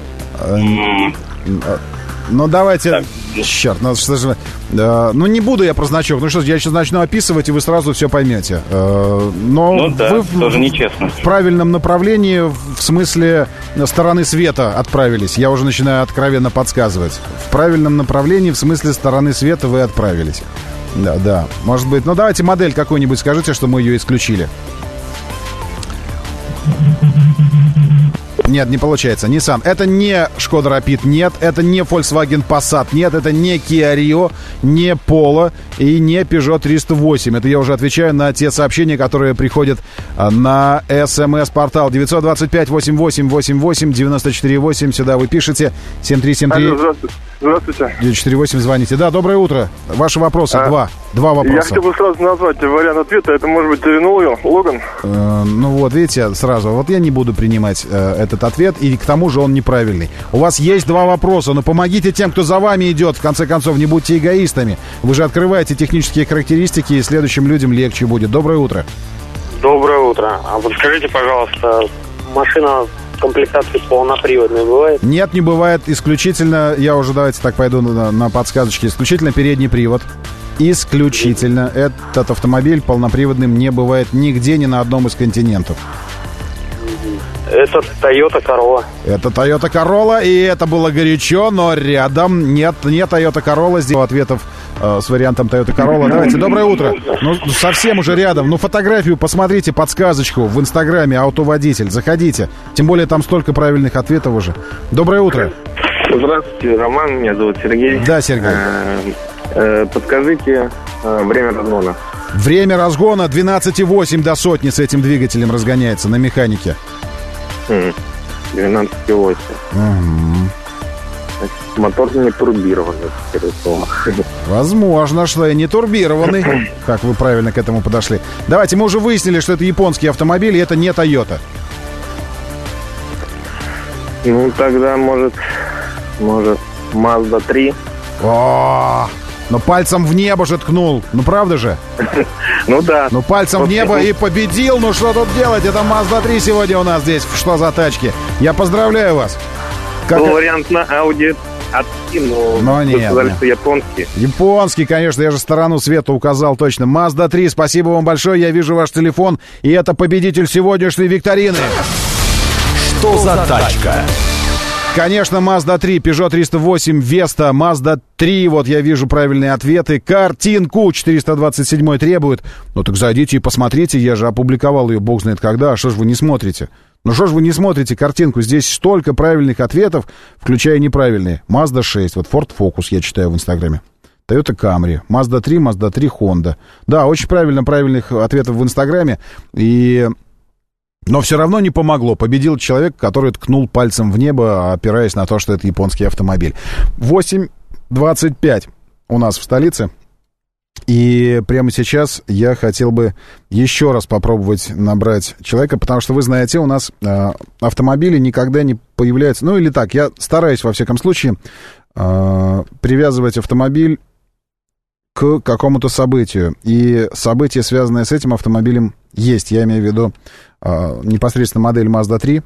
Ну, давайте... Черт, ну что же... Ну, не буду я про значок. Ну что, я сейчас начну описывать, и вы сразу все поймете. Но ну, да, вы тоже нечестно. В правильном направлении, в смысле стороны света отправились. Я уже начинаю откровенно подсказывать. В правильном направлении, в смысле стороны света вы отправились. Да, да. Может быть... Ну, давайте модель какую-нибудь скажите, что мы ее исключили. Нет, не получается. Nissan. Это не Шкода Rapid, нет. Это не Volkswagen Passat, нет. Это не Kia Rio, не Polo и не Peugeot триста восемь. Это я уже отвечаю на те сообщения, которые приходят на смс-портал девять два пять восемь восемь восемь восемь девять четыре восемь. Сюда вы пишете. семь три семь три. Алло, здравствуйте. Здравствуйте. девять четыре восемь звоните. Да, доброе утро. Ваши вопросы. А, два. Два вопроса. Я хотел бы сразу назвать вариант ответа. Это может быть Renault Logan? Э, ну вот, видите, сразу. Вот я не буду принимать э, этот ответ, и к тому же он неправильный. У вас есть два вопроса, но помогите тем, кто за вами идет. В конце концов, не будьте эгоистами. Вы же открываете технические характеристики, и следующим людям легче будет. Доброе утро. Доброе утро. А подскажите, пожалуйста, машина комплектации полноприводной бывает? Нет, не бывает. Исключительно, я уже давайте так пойду на, на подсказочки. Исключительно передний привод. Исключительно. Этот автомобиль полноприводным не бывает нигде, ни на одном из континентов. Это Toyota Corolla. Это Toyota Corolla, и это было горячо, но рядом нет, не Toyota Corolla. Здесь ответов э, с вариантом Toyota Corolla. Давайте, доброе утро. Ну, совсем уже рядом. Ну, фотографию посмотрите, подсказочку в Инстаграме «Автоводитель». Заходите. Тем более, там столько правильных ответов уже. Доброе утро. Здравствуйте, Роман. Меня зовут Сергей. Да, Сергей. Подскажите время разгона. Время разгона двенадцать и восемь до сотни с этим двигателем разгоняется на механике. двенадцать и восемь. Угу. Мотор не турбированный. Возможно, что и не турбированный. Как вы правильно к этому подошли. Давайте, мы уже выяснили, что это японский автомобиль, и это не Toyota. Ну, тогда, может, может, Mazda три. О, но пальцем в небо же ткнул. Ну, правда же? Ну, да. Ну, пальцем в небо и победил. Ну, что тут делать? Это Mazda три сегодня у нас здесь. Что за тачки? Я поздравляю вас. Как... Был вариант на Audi а три, но, но нет, сказали, нет. что японский. Японский, конечно. Я же сторону света указал точно. Mazda три. Спасибо вам большое. Я вижу ваш телефон. И это победитель сегодняшней викторины. Что за тачка? Конечно, Mazda три, Peugeot триста восемь, Vesta, Mazda три, вот я вижу правильные ответы. Картинку четыреста двадцать семь требует. Ну так зайдите и посмотрите, я же опубликовал ее, бог знает когда. А что же вы не смотрите? Ну что ж вы не смотрите картинку? Здесь столько правильных ответов, включая неправильные. Mazda шесть, вот Ford Focus я читаю в Инстаграме. Toyota Camry, Mazda три, Mazda три, Honda. Да, очень правильно, правильных ответов в Инстаграме. И... Но все равно не помогло. Победил человек, который ткнул пальцем в небо, опираясь на то, что это японский автомобиль. восемь двадцать пять у нас в столице. И прямо сейчас я хотел бы еще раз попробовать набрать человека, потому что, вы знаете, у нас э, автомобили никогда не появляются... Ну, или так, я стараюсь, во всяком случае, э, привязывать автомобиль к какому-то событию. И событие, связанное с этим автомобилем, есть. Я имею в виду э, непосредственно модель Mazda три.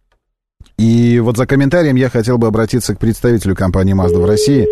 И вот за комментарием я хотел бы обратиться к представителю компании Mazda в России.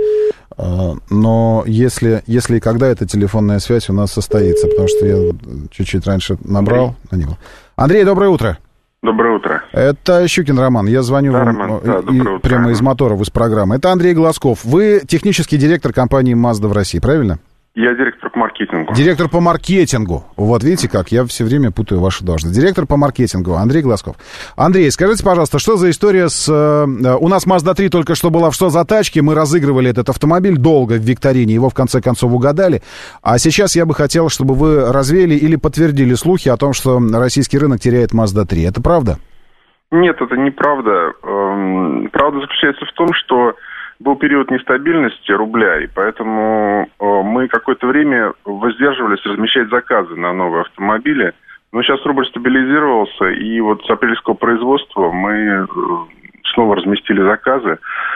Но если, если и когда эта телефонная связь у нас состоится, потому что я чуть-чуть раньше набрал на него. Андрей, доброе утро. Доброе утро. Это Щукин Роман. Я звоню да, вам Роман, да, и, прямо из моторов, из программы. Это Андрей Глазков. Вы технический директор компании Mazda в России, правильно? Я директор по маркетингу. Директор по маркетингу. Вот видите как, я все время путаю ваши должности. Директор по маркетингу Андрей Глазков. Андрей, скажите, пожалуйста, что за история с... У нас Mazda три только что была в «Что за тачки?». Мы разыгрывали этот автомобиль долго в викторине, его в конце концов угадали. А сейчас я бы хотел, чтобы вы развеяли или подтвердили слухи о том, что российский рынок теряет Mazda три. Это правда? Нет, это неправда. Правда заключается в том, что был период нестабильности рубля, и поэтому мы какое-то время воздерживались размещать заказы на новые автомобили. Но сейчас рубль стабилизировался, и вот с апрельского производства мы снова разместили заказы.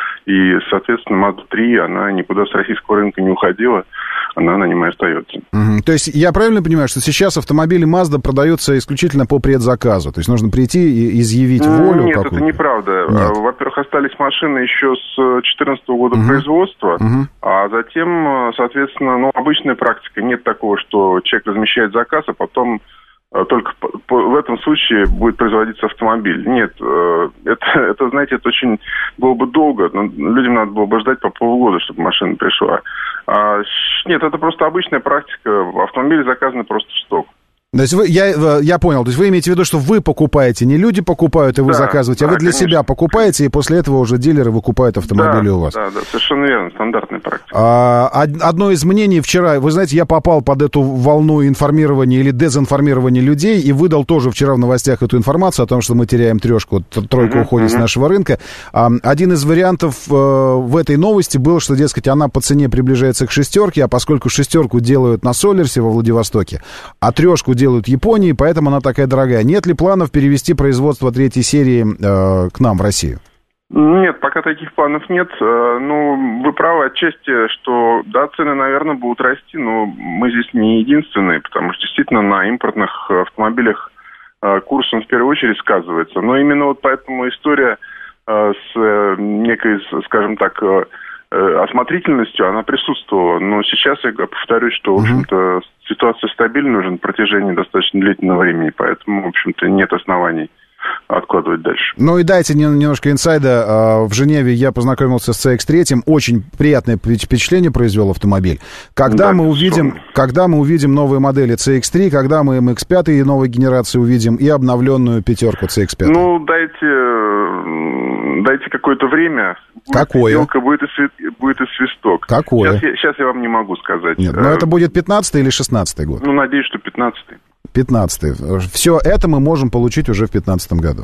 И, соответственно, Mazda три, она никуда с российского рынка не уходила, она на нем и остается. Угу. То есть я правильно понимаю, что сейчас автомобили Mazda продаются исключительно по предзаказу? То есть нужно прийти и изъявить волю? Нет, какую-то? Это неправда. Нет. Во-первых, остались машины еще с две тысячи четырнадцатого года угу. производства, угу. а затем, соответственно, ну, обычная практика. Нет такого, что человек размещает заказ, а потом... только в этом случае будет производиться автомобиль. Нет, это, это, знаете, это очень было бы долго. Людям надо было бы ждать по полгода, чтобы машина пришла. А, нет, это просто обычная практика. Автомобили заказаны просто в сток. То есть вы, я, я понял, то есть вы имеете в виду, что вы покупаете, не люди покупают и вы да, заказываете, а да, вы для конечно. себя покупаете, и после этого уже дилеры выкупают автомобили да, у вас. Да, да, совершенно верно, стандартная практика. А, одно из мнений вчера, вы знаете, я попал под эту волну информирования или дезинформирования людей и выдал тоже вчера в новостях эту информацию о том, что мы теряем трешку, тройка uh-huh, уходит uh-huh. с нашего рынка. А, один из вариантов а, в этой новости был, что, дескать, она по цене приближается к шестерке, а поскольку шестерку делают на Солерсе во Владивостоке, а трешку делают в Японии, поэтому она такая дорогая. Нет ли планов перевести производство третьей серии э, к нам, в Россию? Нет, пока таких планов нет. Ну, вы правы отчасти, что, да, цены, наверное, будут расти, но мы здесь не единственные, потому что действительно на импортных автомобилях курс, он в первую очередь сказывается. Но именно вот поэтому история с некой, скажем так, осмотрительностью, она присутствовала. Но сейчас я повторюсь, что, в общем-то, ситуация стабильна уже на протяжении достаточно длительного времени, поэтому, в общем-то, нет оснований откладывать дальше. Ну и дайте немножко инсайда. В Женеве я познакомился с си икс три. Очень приятное впечатление произвел автомобиль. Когда, да, мы увидим, когда мы увидим новые модели си икс три, когда мы эм икс пять новой генерации увидим и обновленную пятерку си икс пять? Ну, дайте, дайте какое-то время. Какое? Сделка, будет, и свет, будет и свисток. Какое? Сейчас я, сейчас я вам не могу сказать. Нет, но это будет пятнадцатый или шестнадцатый год? Ну, надеюсь, что пятнадцатый. пятнадцатый. Все это мы можем получить уже в пятнадцатом году.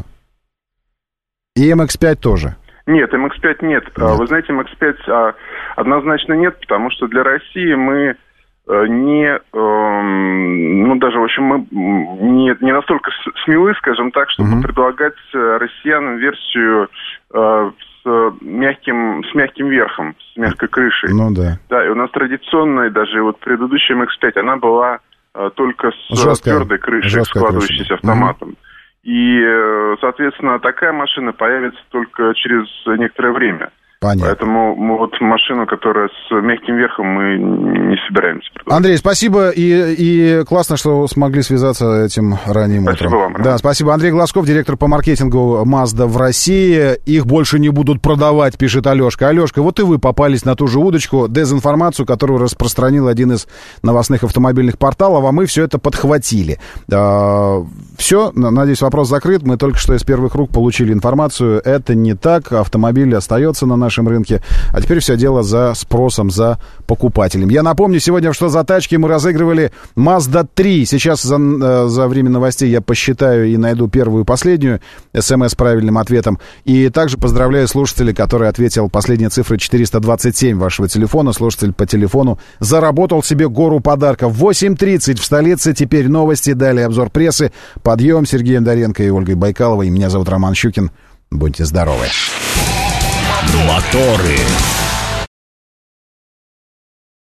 И эм икс пять тоже? Нет, эм икс пять нет. нет. Вы знаете, эм икс пять а, однозначно нет, потому что для России мы а, не, а, ну даже, в общем, мы не, не настолько смелы, скажем так, чтобы угу. предлагать россиянам версию а, с мягким, с мягким верхом, с мягкой крышей. Ну да. Да, и у нас традиционная, даже вот предыдущая эм икс пять, она была а, только с жесткая, твердой крышей, складывающейся крыша. Автоматом. Угу. И, соответственно, такая машина появится только через некоторое время. Понятно. Поэтому мы вот машину, которая с мягким верхом, мы не собираемся продавать. Андрей, спасибо, и, и классно, что смогли связаться этим ранним спасибо утром. Вам, да, спасибо. Андрей Глазков, директор по маркетингу Mazda в России. Их больше не будут продавать, пишет Алешка. Алешка, вот и вы попались на ту же удочку, дезинформацию, которую распространил один из новостных автомобильных порталов, а мы все это подхватили. Все, надеюсь, вопрос закрыт. Мы только что из первых рук получили информацию. Это не так. Автомобиль остается на нашем рынке. А теперь все дело за спросом, за покупателем. Я напомню, сегодня «Что за тачки» мы разыгрывали Mazda три. Сейчас за, за время новостей я посчитаю и найду первую и последнюю смс с правильным ответом. И также поздравляю слушателя, который ответил последние цифры четыреста двадцать семь вашего телефона. Слушатель по телефону заработал себе гору подарков. восемь тридцать в столице. Теперь новости. Далее обзор прессы. Подъем. Сергеем Доренко и Ольгой Байкаловой. Меня зовут Роман Щукин. Будьте здоровы. Моторы.